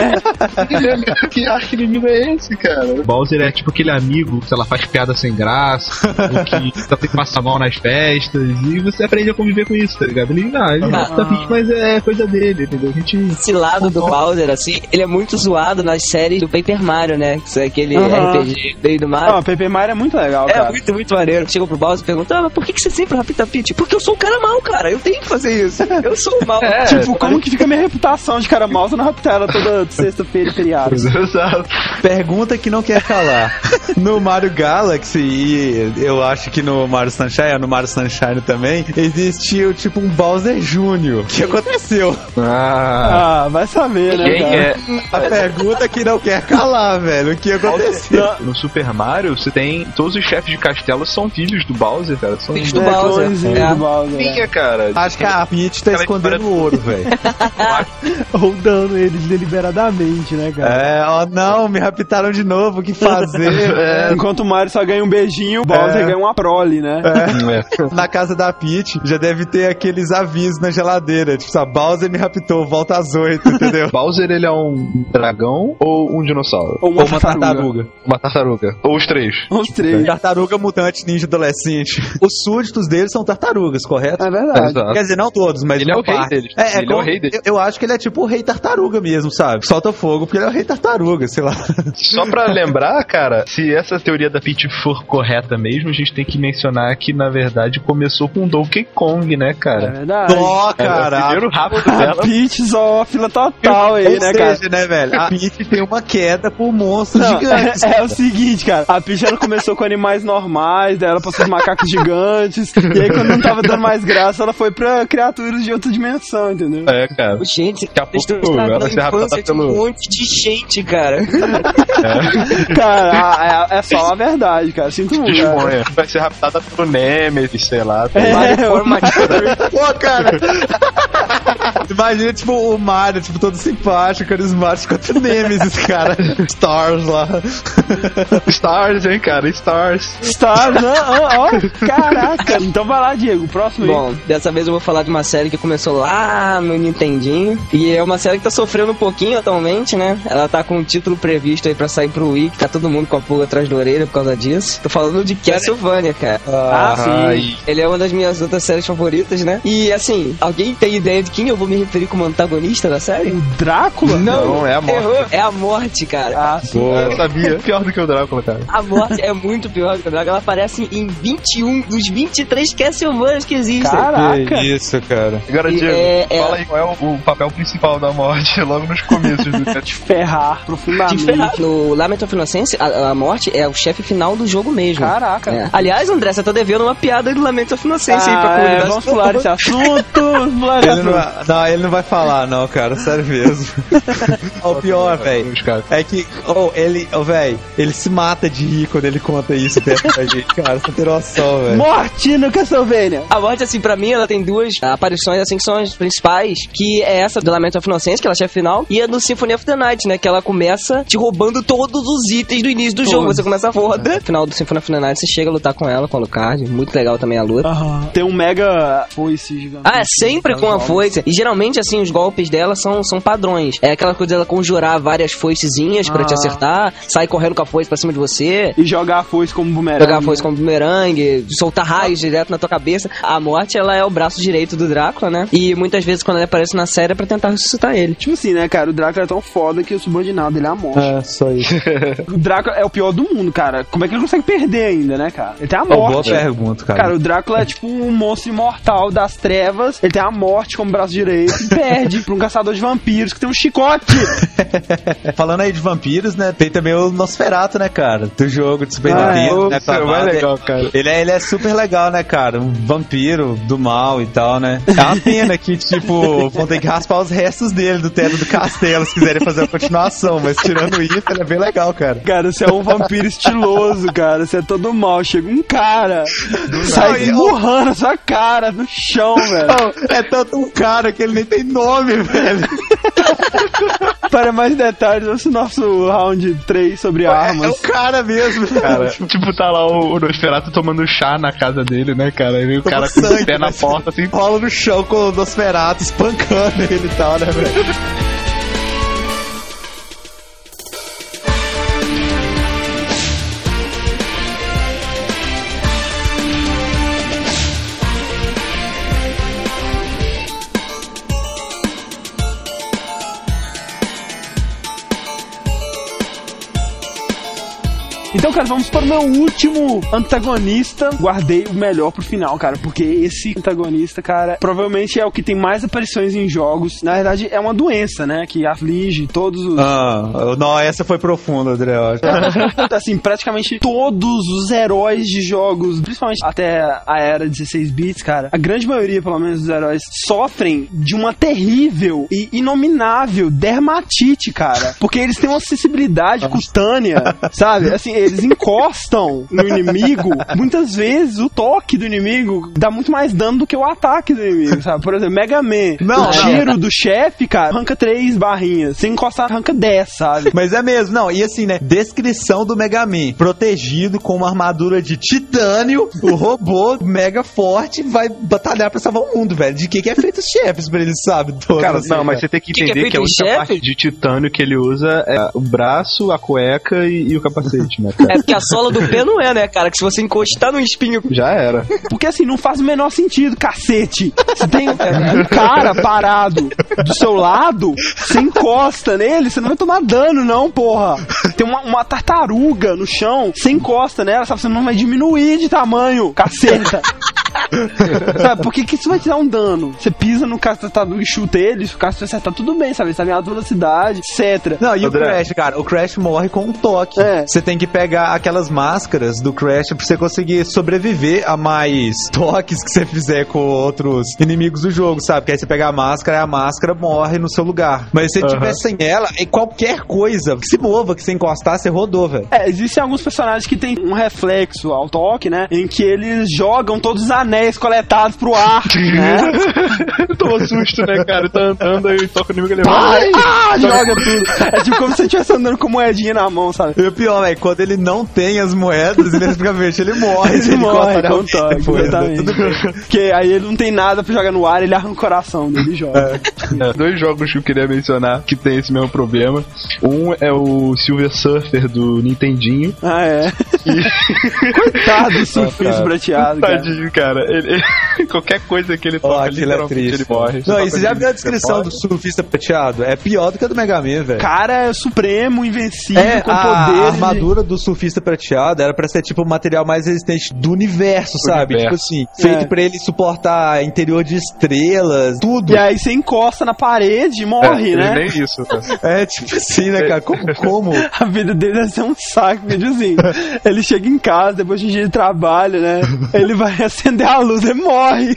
Que arqui-inimigo é esse, cara? O Bowser é tipo aquele amigo que, sei lá, faz piada sem graça, ou que só tem que passar mal nas festas, e você aprende a conviver com isso, tá ligado? Ele, ah, ele rapta a Peach, mas é coisa dele, entendeu? A gente... Esse lado do Bowser, assim, ele é muito zoado nas séries do Paper Mario, né? Que é aquele Uhum. R P G meio do Mario. Não, o Paper Mario é muito legal, É cara. muito, muito maneiro. Chega pro Bowser e pergunta, ah, mas por que, que você sempre rapta a Peach? Porque eu sou um cara mau, cara. Eu tenho que fazer isso. Eu sou o mal. É, Tipo, como que fica a minha reputação de cara mal se eu não raptar ela toda sexta-feira e feriado? Exato. Pergunta que não quer calar. No Mario Galaxy, e eu acho que no Mario Sunshine, no Mario Sunshine também, existiu tipo um Bowser Júnior. O que aconteceu? Ah. Ah, vai saber, né, Quem cara? é? A pergunta que não quer calar, velho. O que aconteceu? No Super Mario, você tem. Todos os chefes de castelo são filhos do Bowser, cara. São Filhos do É, Bowser. clonezinho É. do Bowser. minha, cara. Acho que a Peach tá Aquela escondendo história- o ouro, velho. Ou dando eles deliberadamente, né, cara? É, ó, não, me raptaram de novo, o que fazer? É. Enquanto o Mario só ganha um beijinho, o Bowser É. ganha uma prole, né? É. Na casa da Peach já deve ter aqueles avisos na geladeira, tipo, sabe, Bowser me raptou, volta às oito, entendeu? Bowser, ele é um dragão ou um dinossauro? Ou uma, Ou uma tartaruga. Uma tartaruga. Ou os três. Os três. Tartaruga mutante ninja adolescente. Os súditos deles são tartarugas, correto? É verdade. Exato. Quer dizer, não todos, mas Ele é uma o rei parte. deles. É, é Ele é o como- rei deles. Eu, eu acho que ele é tipo o rei tartaruga mesmo, sabe? Solta fogo porque ele é o rei tartaruga, sei lá. Só pra lembrar, cara, se essa teoria da Peach for correta mesmo, a gente tem que mencionar que, na verdade, começou com Donkey Kong, né, É cara? verdade. Ó, Era o cara. primeiro rápido A dela. Peach zófila total aí, Ou né, seja, cara? né, velho? A Peach tem uma queda por monstros Não, gigantes. é, é o seguinte, cara. A Peach ela começou com animais normais, daí ela passou os macacos gigantes, e aí quando não tava dando mais graça, ela foi pra criaturas de outra dimensão, entendeu? É, cara. Gente, Daqui a vocês estão pouco ela estragando se a raptada infância de pelo- um monte de gente, cara. Cara, a- é, é só a verdade, cara. Sinto muito. cara. Disponha. Vai ser raptada pelo Nemesis, sei lá. É, Mario forma Pô, cara. Imagina, tipo, o Mario, tipo, todo simpático, carismático, contra o Nemesis, cara. Stars lá. Stars, hein, cara? Stars. Stars, né? Ó, ó, caraca. Então vai lá, Diego. O próximo aí. Bom, dessa vez eu vou falar de uma série que começou lá no Nintendinho. E é uma série que tá sofrendo um pouquinho atualmente, né? Ela tá com um título previsto aí pra sair pro Wii, que tá todo mundo com a pulga atrás da orelha por causa disso. Tô falando de Castlevania, cara. Ah, sim. Ele é uma das minhas outras séries favoritas, né? E assim, alguém tem ideia de quem eu vou me referi como antagonista da série? O Drácula? Não, não é a morte. Errou. É a morte, cara. Ah, sim. Eu sabia. Pior do que o Drácula, cara. A morte é muito pior que o Drácula. Ela aparece em vinte e um dos vinte e três Castlevanias que existem. Caraca. Que isso, cara. Agora, E Diego, é- é- fala aí qual é o, o papel principal da morte logo nos começos do Te ferrar De profundamente. ferrar. No Lament of Innocence, a, a morte é o chefe final do jogo mesmo. Caraca. É. Aliás, André, você tá devendo uma piada do Lament of Innocence aí pra Ah, é, comunidade. vamos pular desse assunto. Vamos pular desse Ele não, assunto. vai, não, ele não vai falar, não, cara, sério mesmo. O pior, velho, é que, oh, ele, oh, velho, ele se mata de rir quando ele conta isso perto da gente, cara, você tem noção, velho. Morte no Castlevania. A morte, assim, pra mim, ela tem duas aparições, assim, que são as principais, que é essa do Lament of Innocence, que ela é chefe final, e a do Symphony of the Night, né, que ela começa te roubando todos os itens do início do jogo. Você começa a foda. No final do Symphony of the Night, você chega a lutar com ela, com a Alucard. Muito legal também a luta. Aham. Tem um mega foice gigante. Ah, é sempre com a foice. E geralmente, assim, os golpes dela são, são padrões. É aquela coisa dela conjurar várias foicezinhas pra Ah. te acertar, sair correndo com a foice pra cima de você, E jogar a foice como bumerangue. jogar a foice como bumerangue, soltar raios direto na tua cabeça. A morte, ela é o braço direito do Drácula, né? E muitas vezes, quando ele aparece na série, é pra tentar ressuscitar ele. Tipo assim, né, cara? O Drácula é tão foda que o subordinado dele é a morte. É, só isso. O Drácula é o pior do mundo, cara. Como é que ele consegue perder ainda, né, cara? Ele tem a Oh, boa morte. pergunta, cara. Cara, o Drácula é tipo um monstro imortal das trevas. Ele tem a morte como braço direito e perde pra um caçador de vampiros que tem um chicote. Falando aí de vampiros, né, tem também o Nosferatu, né, cara, do jogo de Super Ah, Nintendo, é, né, isso é mais legal, cara. Ele é, ele é super legal, né, cara, um vampiro do mal e tal, né. É uma pena que, tipo, vão ter que raspar os restos dele do teto do castelo se quiserem fazer a continuação, mas tirando isso, ele é bem legal, cara. Cara, você é um vampiro estiloso, cara. Você é todo mal. Chega um cara, sai nada. esmurrando a sua cara no chão, velho. É tanto um cara que ele nem tem nome, velho. Para mais detalhes, ouça o nosso round três sobre É armas. o cara mesmo, Cara, tipo, tá lá o, o Nosferatu tomando chá na casa dele, né, cara? E o Toma cara com sangue, o pé na mas porta, assim. rola no chão com o Nosferatu espancando ele e tal, né, velho? Então, cara, vamos para o meu último antagonista. Guardei o melhor pro final, cara, porque esse antagonista, cara, provavelmente é o que tem mais aparições em jogos. Na verdade, é uma doença, né, que aflige todos os... Ah, não, essa foi profunda, André, eu acho. Assim, praticamente todos os heróis de jogos, principalmente até a era dezesseis bits, cara, a grande maioria, pelo menos, dos heróis sofrem de uma terrível e inominável dermatite, cara. Porque eles têm uma sensibilidade cutânea, sabe? Assim, eles encostam no inimigo, muitas vezes o toque do inimigo dá muito mais dano do que o ataque do inimigo, sabe? Por exemplo, Mega Man, Não, o tiro do chefe, cara, arranca três barrinhas. Se encostar, arranca dez, sabe? Mas é mesmo, não, e assim, né, descrição do Mega Man, protegido com uma armadura de titânio, o robô mega forte vai batalhar pra salvar o mundo, velho. De que que é feito os chefes pra ele, sabe? Todo, Cara, assim, não, mas velho. você tem que Que que é entender que, feito a em única chefe? parte de titânio que ele usa é o braço, a cueca e, e o capacete, né, cara? É porque a sola do pé não é, né, cara? Que se você encostar no espinho. Já era. Porque assim, não faz o menor sentido, cacete. Você tem um cara parado do seu lado, você encosta nele, você não vai tomar dano, não, porra. Tem uma, uma tartaruga no chão, você encosta nela, sabe? Você não vai diminuir de tamanho, caceta. Sabe, por que que isso vai te dar um dano? Você pisa no cara da tartaruga e chuta ele, se o cara se acertar, tudo bem, sabe? Ele sabe a velocidade, etcétera. Não, e André. o Crash, cara, o Crash morre com um toque. É. Você tem que pegar aquelas máscaras do Crash pra você conseguir sobreviver a mais toques que você fizer com outros inimigos do jogo, sabe? Que aí você pega a máscara e a máscara morre no seu lugar. Mas se você Aham. tiver sem ela, em qualquer coisa que se mova, que você encostar, você rodou, velho. É, existem alguns personagens que tem um reflexo ao toque, né? Em que eles jogam todos os anéis coletados pro ar, né? Tomou susto, né, cara? Tá andando aí, toca o inimigo, ele Ai, ah, joga tudo. É tipo como se você estivesse andando com moedinha na mão, sabe? E o pior, velho, quando ele não tem as moedas, ineficazmente ele morre. se Ele morre encosta com na- toque, depois, né? exatamente. Tudo bem. Porque aí ele não tem nada pra jogar no ar, ele arranca o coração dele e joga. É, dois jogos que eu queria mencionar que tem esse mesmo problema. Um é o Silver Surfer do Nintendinho. Ah, é. Coitado do surfista cara. prateado, cara. Tadinho, cara. cara. Ele, ele, qualquer coisa que ele Oh, toca, aquilo é triste. ele morre. Não, Só e você já viu a descrição do surfista prateado? É pior do que a do Mega Man, velho. Cara, é supremo, invencível, É, com a, poder. a armadura do surfista prateado era pra ser tipo o material mais resistente do universo, sabe? universo. Tipo assim, feito É. pra ele suportar interior de estrelas, tudo. E aí você encosta na parede e morre, é, né? Nem isso, cara. É tipo assim, né, cara? Como? como? A vida dele deve ser um saco, porque assim, ele chega em casa, depois de um dia de trabalho, né? Ele vai acender a luz e morre.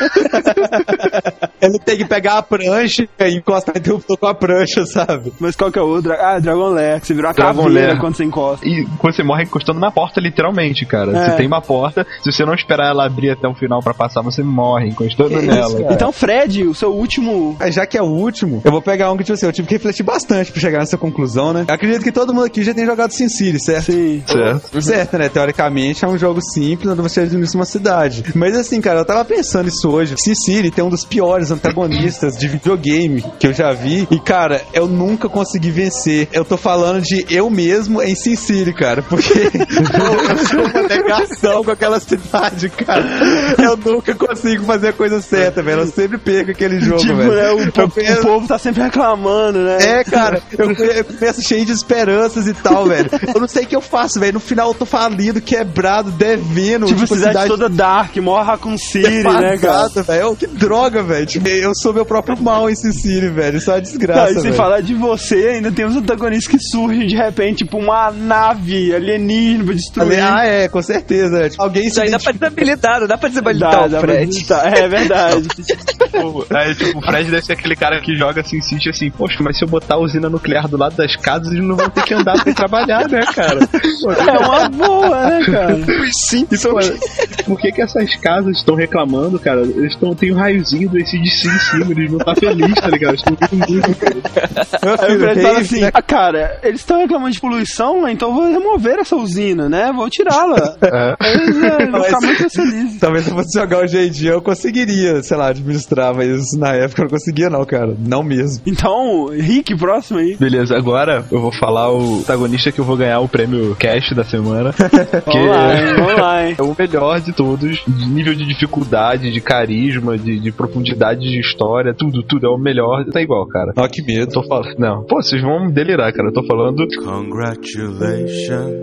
Ele tem que pegar a prancha e encostar interruptor com a prancha, sabe? Mas qual que é o outro? Ah, Dragon Lair, que você virou uma Dragon caveira Lair. quando você encosta. E quando você morre encostando na porta, literalmente, cara. É. Você tem uma porta, se você não esperar ela abrir até o final pra passar, você morre encostando Que nela. isso, cara? Então, Fred, o seu último... Mas já que é o último, eu vou pegar um que, tipo assim, eu tive que refletir bastante pra chegar nessa conclusão, né? Eu acredito que todo mundo aqui já tem jogado Sin City, certo? Sim. Certo. Certo, né? Teoricamente é um jogo simples onde você administra uma cidade. Mas assim, cara, eu tava pensando isso hoje. Sin City tem um dos piores antagonistas de videogame que eu já vi. E, cara, eu nunca consegui vencer. Eu tô falando de eu mesmo em Sin City, cara. Porque eu, eu sou uma negação com aquela cidade, cara. Eu nunca consigo fazer a coisa certa, velho. Eu sempre perco aquele jogo, Tipo, velho. né, o, Eu po- penso- o povo tá sempre reclamando, né? É, cara, eu, eu começo cheio de esperanças e tal, velho. Eu não sei o que eu faço, velho. No final eu tô falido, quebrado, devendo. Tipo, cidade, toda dark, mó Raccoon City, né, cara? Defasada, velho. Ô, que droga, velho. Tipo, eu sou meu próprio mal em Sin City, velho. Isso é uma Tá, desgraça, e sem velho. falar de você, ainda tem os antagonistas que surgem de repente, tipo uma nave alienígena pra destruir. Ah, é, com certeza. né? Tipo, alguém Isso se aí dá pra identifica... desabilitar, não dá pra desabilitar Dá, o dá pra Fred. visitar. É verdade. Tipo, aí, tipo, o Fred deve ser aquele cara que joga assim, City assim, poxa, mas se eu botar a usina nuclear do lado das casas, eles não vão ter que andar pra ir trabalhar, né, cara? Pô, É uma boa, né, cara? Sim, então, por que que essas casas estão reclamando, cara? Eles estão, tem um raiozinho do A C D C em cima, eles não tá feliz, tá ligado? Eles estão vendo muito, cara. Meu Aí o filho, Fred tem fala isso, assim, né? ah, cara, eles estão reclamando de poluição, então eu vou remover essa usina, né? Vou tirá-la. É. Aí eles é, vão Mas- ficar muito felizes. Talvez se eu fosse jogar hoje em dia eu conseguiria, sei lá, administrar, mas na época eu não conseguia não, cara. Não mesmo. Então, Rick, próximo aí. Beleza, agora eu vou falar o protagonista que eu vou ganhar o prêmio Cash da semana. que Vamos lá, hein, vamos lá, hein. é o melhor de todos, de nível de dificuldade, de carisma, de, de profundidade de história, tudo, tudo é o melhor. Tá igual, cara. Ó, que medo. Eu tô falando. Não, pô, vocês vão delirar, cara. Eu tô falando. Congratulations,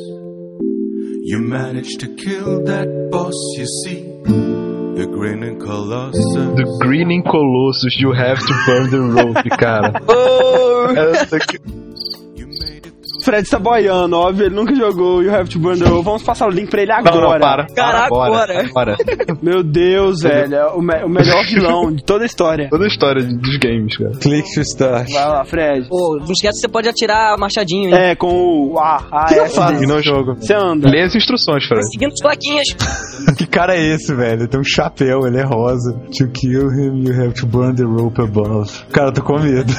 you managed to kill that boss, you see, the grinning colossus. The Greening Colossus, You Have to Burn the Rope, cara. Essa aqui- You made it to Fred está boiando, óbvio, ele nunca jogou You Have to Burn the Rope. Vamos passar o link pra ele Não, agora. não, para. Cara, para, agora. Para. Meu Deus, velho, é o, me- o melhor vilão de toda a história. Toda a história de- dos games, cara. Click to start. Vai lá, Fred. Pô, não esquece que você pode atirar machadinho, hein? É, com o A, A, S, E D. não jogo. Você anda. Lê as instruções, Fred. Seguindo as plaquinhas. Que cara é esse, velho? Tem um chapéu, ele é rosa. To kill him, you have to burn the rope above. Cara, eu tô com medo.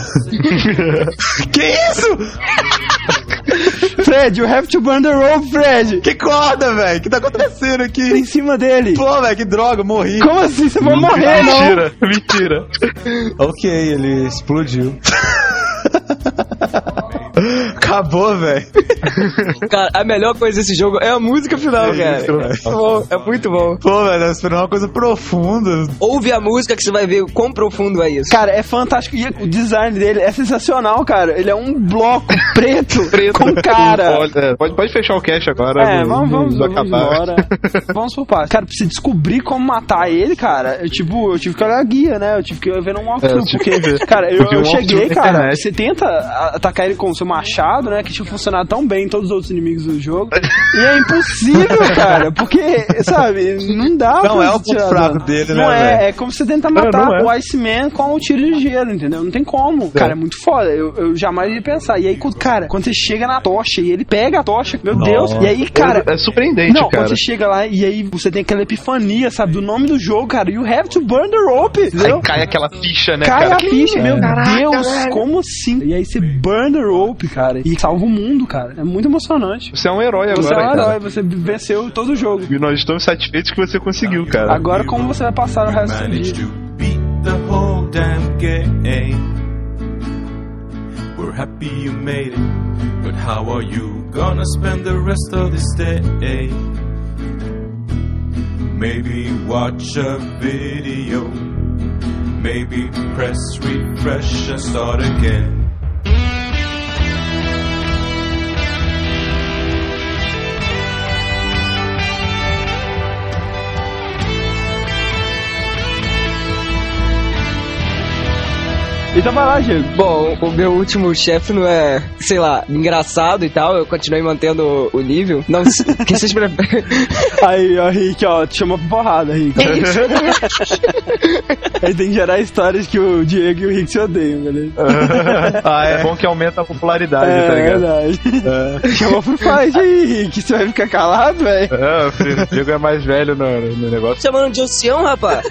Que isso? Fred, you have to burn the rope, Fred. Que corda, velho? O que tá acontecendo aqui? Em cima dele. Pô, velho, que droga, morri. Como assim? Você vai morrer, não? Mentira, mentira. Ok, ele explodiu. Acabou, velho. Cara, a melhor coisa desse jogo é a música final, cara. isso, velho. É muito bom, é muito bom. Pô, velho, eu esperava uma coisa profunda. Ouve a música que você vai ver o quão profundo é isso. Cara, é fantástico. E o design dele é sensacional, cara. Ele é um bloco preto, Preto. com cara. Pode, é, pode, pode fechar o cache agora. É, vamos, vamos, vamos, vamos acabar. embora. Vamos por partes. Cara, pra você descobrir como matar ele, cara, eu, tipo, eu tive que olhar a guia, né? Eu tive que ver um walkthrough, É, eu tive porque, que ver. cara, eu, Eu vi um eu walkthrough cheguei, na cara, internet. você tenta a- atacar ele com o seu machado, né, que tinha funcionado tão bem em todos os outros inimigos do jogo, e é impossível, cara, porque, sabe, não dá Não pra é o você ponto tirar fraco dano. dele, né, Não é, velho? é como você tentar matar não é. o Iceman com o tiro de gelo, entendeu? Não tem como. Cara, é muito foda, eu, eu jamais ia pensar. E aí, quando- cara, quando você chega na tocha e ele pega a tocha, meu Deus, e aí, cara... É surpreendente, Não, cara. quando você chega lá e aí você tem aquela epifania, sabe, do nome do jogo, cara, you have to burn the rope, entendeu? Aí cai aquela ficha, né, Cai cara? a ficha, meu Caraca, Deus, velho. como assim? E aí você burn the rope, cara, e salva o mundo, cara. É muito emocionante. Você é um herói Você agora, é um cara. herói, você venceu todo o jogo. E nós estamos satisfeitos que você conseguiu, cara. Agora, como você vai passar o resto do managed dia? to beat the whole damn game. We're happy you made it, but how are you gonna spend the rest of this day? maybe watch a video, maybe press refresh and start again. Então vai lá, Diego. Bom, o meu último chefe não é, sei lá, engraçado e tal, eu continuei mantendo o nível. Não, que vocês preferem. Aí, ó, Rick, ó, te chama pra porrada, Rick. Aí tem que gerar histórias que o Diego e o Rick se odeiam, beleza? Ah, é bom que aumenta a popularidade, É, tá ligado? verdade. É. Chama pro fight aí, Rick. Você vai ficar calado, velho? É, o Diego é mais velho no, no negócio. Chamando de Oceão, rapaz?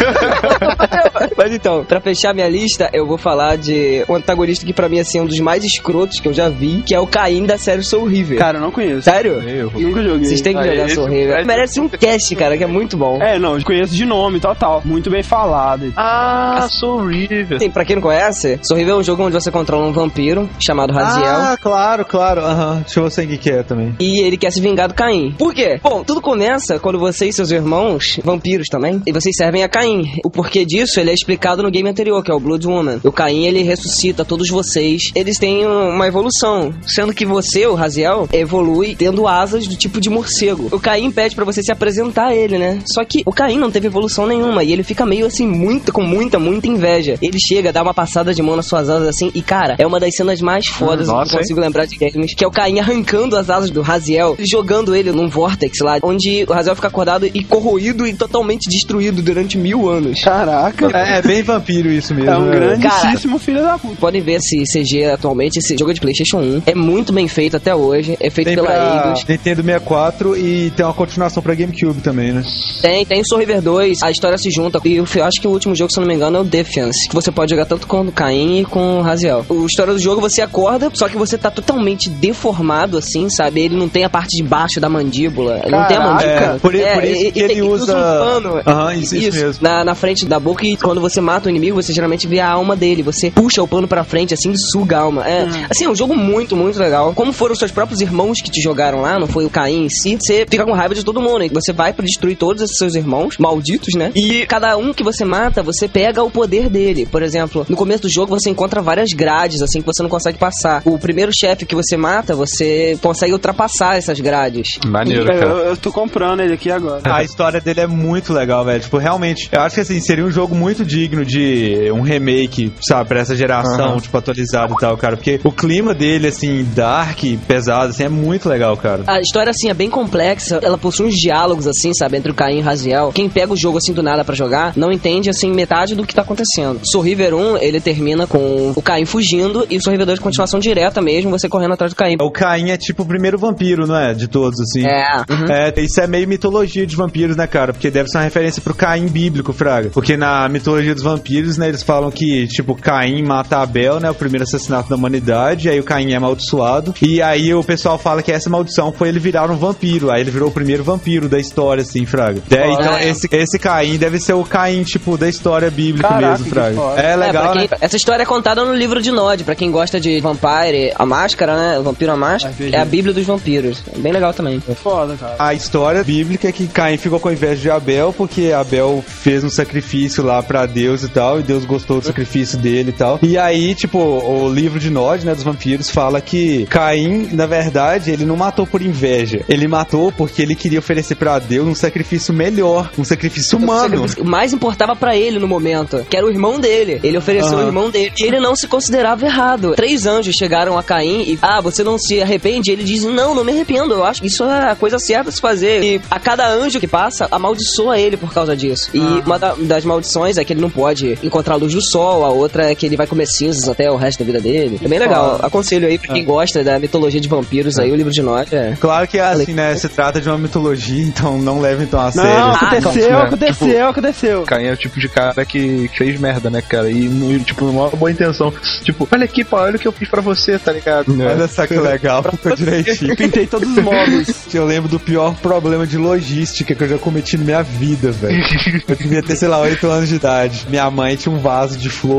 Mas então, pra fechar minha lista, eu vou falar de um antagonista que pra mim assim, é um dos mais escrotos que eu já vi, que é o Caim da série Soul River. Cara, eu não conheço. Sério? Eu. Nunca joguei. Vocês têm que Ah, jogar esse- Soul River. esse- Merece um cast, cara, que é muito bom. É, não, eu conheço de nome, tal, tal. Muito bem falado. Ah, Soul River. Assim, pra quem não conhece, Soul River é um jogo onde você controla um vampiro chamado Raziel. Ah, claro, claro. Aham. Deixa eu ver o que é também. E ele quer se vingar do Caim. Por quê? Bom, tudo começa quando você e seus irmãos, vampiros também, e vocês servem a Caim. O porquê disso, ele é explicado no game anterior, que é o Blood Woman. O Caim, ele ressuscita todos vocês. Eles têm uma evolução, sendo que você, o Raziel, evolui tendo asas do tipo de morcego. O Caim pede pra você se apresentar a ele, né? Só que o Caim não teve evolução nenhuma, e ele fica meio assim, muito, com muita, muita inveja. Ele chega, dá uma passada de mão nas suas asas assim, e cara, é uma das cenas mais fodas Nossa, que eu consigo lembrar de games, que é o Caim arrancando as asas do Raziel, jogando ele num vórtex lá, onde o Raziel fica acordado e corroído e totalmente destruído durante mil anos. Caraca. É, é bem vampiro isso mesmo. É um né? grandíssimo filho da puta. Podem ver esse C G atualmente, esse jogo é de PlayStation um. É muito bem feito até hoje. É feito Tem pela pra Eidos. Nintendo sessenta e quatro e tem uma continuação pra GameCube também, né? Tem, tem o Soul River dois. A história se junta. E eu acho que o último jogo, se eu não me engano, é o Defiance. Que você pode jogar tanto com o Caim e com o Raziel. A história do jogo, você acorda, só que você tá totalmente deformado, assim, sabe? Ele não tem a parte de baixo da mandíbula. Ele não tem a Caraca. mandíbula. É, por, i- por isso e- que e ele tem- usa... um pano. Aham, isso, isso mesmo. Na, na frente da boca, e quando você mata o inimigo, você geralmente vê a alma dele. Você puxa o pano pra frente, assim, e suga a alma. É, assim, é um jogo muito, muito legal. Como foram os seus próprios irmãos que te jogaram lá, não foi o Caim em si, você fica com raiva de todo mundo. Hein? Você vai pra destruir todos esses seus irmãos, malditos, né? E cada um que você mata, você pega o poder dele. Por exemplo, no começo do jogo, você encontra várias grades, assim, que você não consegue passar. O primeiro chefe que você mata, você consegue ultrapassar essas grades. Maneiro, Eu, cara. eu tô comprando ele aqui agora. A história dele é muito legal, velho. Tipo, realmente, eu acho que assim, seria um jogo muito digno de um remake, sabe, pra essa geração, Uhum. tipo, atualizado e tal, cara. Porque o clima dele, assim, dark, pesado, assim, é muito legal, cara. A história, assim, é bem complexa. Ela possui uns diálogos, assim, sabe, entre o Caim e o Raziel. Quem pega o jogo, assim, do nada pra jogar, não entende, assim, metade do que tá acontecendo. Soul River um, ele termina com o Caim fugindo e o Soul River dois, continuação direta mesmo, você correndo atrás do Caim. O Caim é tipo o primeiro vampiro, não é? De todos, assim. É. Uhum. É, isso é meio mitologia de vampiros, né, cara? Porque deve ser uma referência pro Caim bíblico, fraga. Porque na mitologia dos vampiros, né, eles falam que, tipo, Caim mata Abel, né, o primeiro assassinato da humanidade, aí o Caim é amaldiçoado, e aí o pessoal fala que essa maldição foi ele virar um vampiro, aí ele virou o primeiro vampiro da história, assim, fraga. É, então, é. esse, esse Caim deve ser o Caim, tipo, da história bíblica Caraca, mesmo, que fraga. foda. É É, legal, pra né? quem- essa história é contada no livro de Nod, pra quem gosta de Vampire, a máscara, né? O Vampiro a Máscara, R P G. é a Bíblia dos Vampiros. É bem legal também. É foda, cara. A história bíblica é que Caim ficou com inveja de Abel porque Abel fez um sacrifício lá pra Deus e tal, e Deus gostou do sacrifício dele e tal. E aí, tipo, o livro de Nod, né, dos vampiros, fala que Caim, na verdade, ele não matou por inveja. Ele matou porque ele queria oferecer pra Deus um sacrifício melhor, um sacrifício humano. O mais importava pra ele no momento, que era o irmão dele. Ele ofereceu Aham. o irmão dele. E ele não se considerava errado. Três anjos chegaram a Caim e, ah, você não se arrepende? Ele diz, não, não me arrependo. Eu acho que isso é a coisa certa de se fazer. E a cada anjo que passa, amaldiçoa ele por causa disso. E uma da- das maldições é que ele não pode encontrar a luz do sol, a outra é que ele vai comer cinzas até o resto da vida dele. É bem legal. Aconselho aí pra quem gosta da mitologia de vampiros aí, o livro de Nod é... Claro que, assim, né, se trata de uma mitologia, então não leve então a sério. Não, aconteceu, né? aconteceu, Tipo- aconteceu. Caim é o tipo de cara que fez merda, né, cara? E, no, tipo, numa boa intenção. Tipo, olha aqui, pá, olha o que eu fiz pra você, tá ligado? Olha só que legal, ficou direitinho. Pintei todos os móveis. Eu lembro do pior problema de logística que eu já cometi na minha vida, velho. Eu devia ter, sei lá, oito anos de idade. Minha mãe tinha um vaso de flor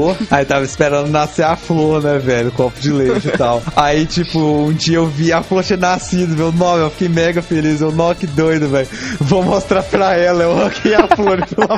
flor. Aí tava esperando nascer a flor, né, velho? Copo de leite e tal. Aí, tipo, um dia eu vi a flor tinha nascido, meu nome, eu fiquei mega feliz. Eu, nó, que doido, velho. Vou mostrar pra ela. Eu ranquei a flor e fui lá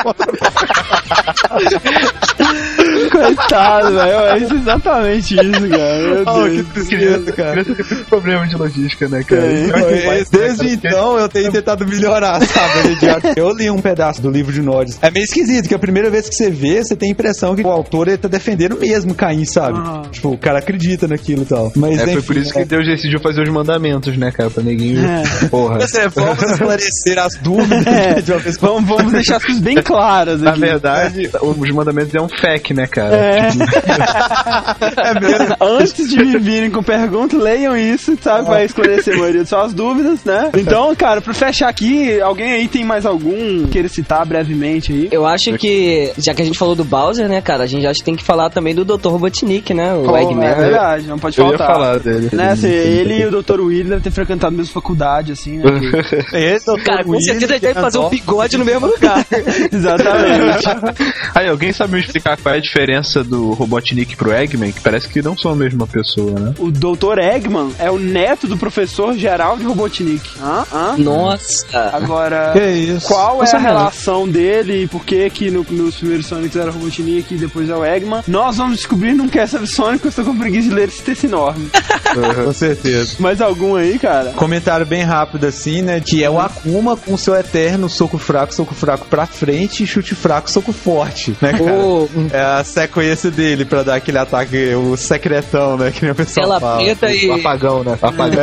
Coitado, velho. É exatamente isso, cara. Meu Oh, Deus. que tristeza, cara. Criança tem muito problema de logística, né, cara? É, É, Desde então eu tenho tentado melhorar, sabe? Eu li um pedaço do livro de Nodes. É meio esquisito, que a primeira vez que você vê, você tem a impressão que o autor ele tá defendendo mesmo Caim, sabe? Ah. Tipo, o cara acredita naquilo e tal. Mas, É, enfim, foi por isso que é. Deus decidiu fazer os mandamentos, né, cara? Pra neguinho. É. Porra. Você, vamos esclarecer as dúvidas É, de uma vez. vamos, vamos deixar as coisas bem claras Na aqui. verdade, os mandamentos é um fake, né, cara? É. É mesmo. Antes de me virem com pergunta, leiam isso, sabe? Vai esclarecer a maioria de suas dúvidas, né? Então, cara, pra fechar aqui, alguém aí tem mais algum queira citar brevemente aí? Eu acho que, já que a gente falou do Bowser, né, cara, a gente acho que tem que falar também do doutor Robotnik, né? O Pô, Eggman. é verdade, não pode Eu ia faltar. falar dele. Né, assim, ele e o doutor Willy devem ter frequentado a mesma faculdade, assim, né? Esse doutor Cara, com William, certeza ele deve que fazer um andou- bigode no mesmo lugar. Exatamente. Aí, alguém sabe me explicar qual é a diferença do Robotnik pro Eggman? Que parece que não são a mesma pessoa, né? O doutor Eggman é o neto do professor Gerald Robotnik. Hã? Hã? Nossa. Agora, Que isso? qual é Nossa, a não. relação dele e por que que no, nos primeiros Sonics era o Robotnik e depois é o Eggman? Nós vamos descobrir num Cast of Sonic, eu estou com preguiça de ler esse texto enorme. Com certeza. Mais algum aí, cara? Comentário bem rápido assim, né? Que é o Akuma com seu eterno soco fraco, soco fraco pra frente e chute fraco, soco forte, né, cara? Ô, É a sequência dele pra dar aquele ataque, o secretão, né? Que nem o pessoal tela fala. preta e... O apagão, né? O apagão.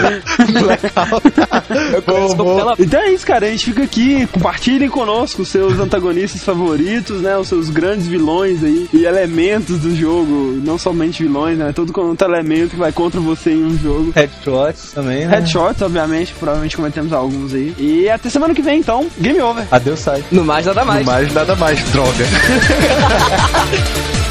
Eu conheço como tela Então é isso, cara. A gente fica aqui. Compartilhem conosco os seus antagonistas favoritos, né? Os seus grandes vilões aí e elementos do jogo. Não somente vilões, né? Todo outro elemento que vai contra você em um jogo. Headshots também, né? Headshots, obviamente. Provavelmente cometemos alguns aí. E até semana que vem, então. Game over. Adeus, sai. No mais, nada mais. Mais nada mais, droga.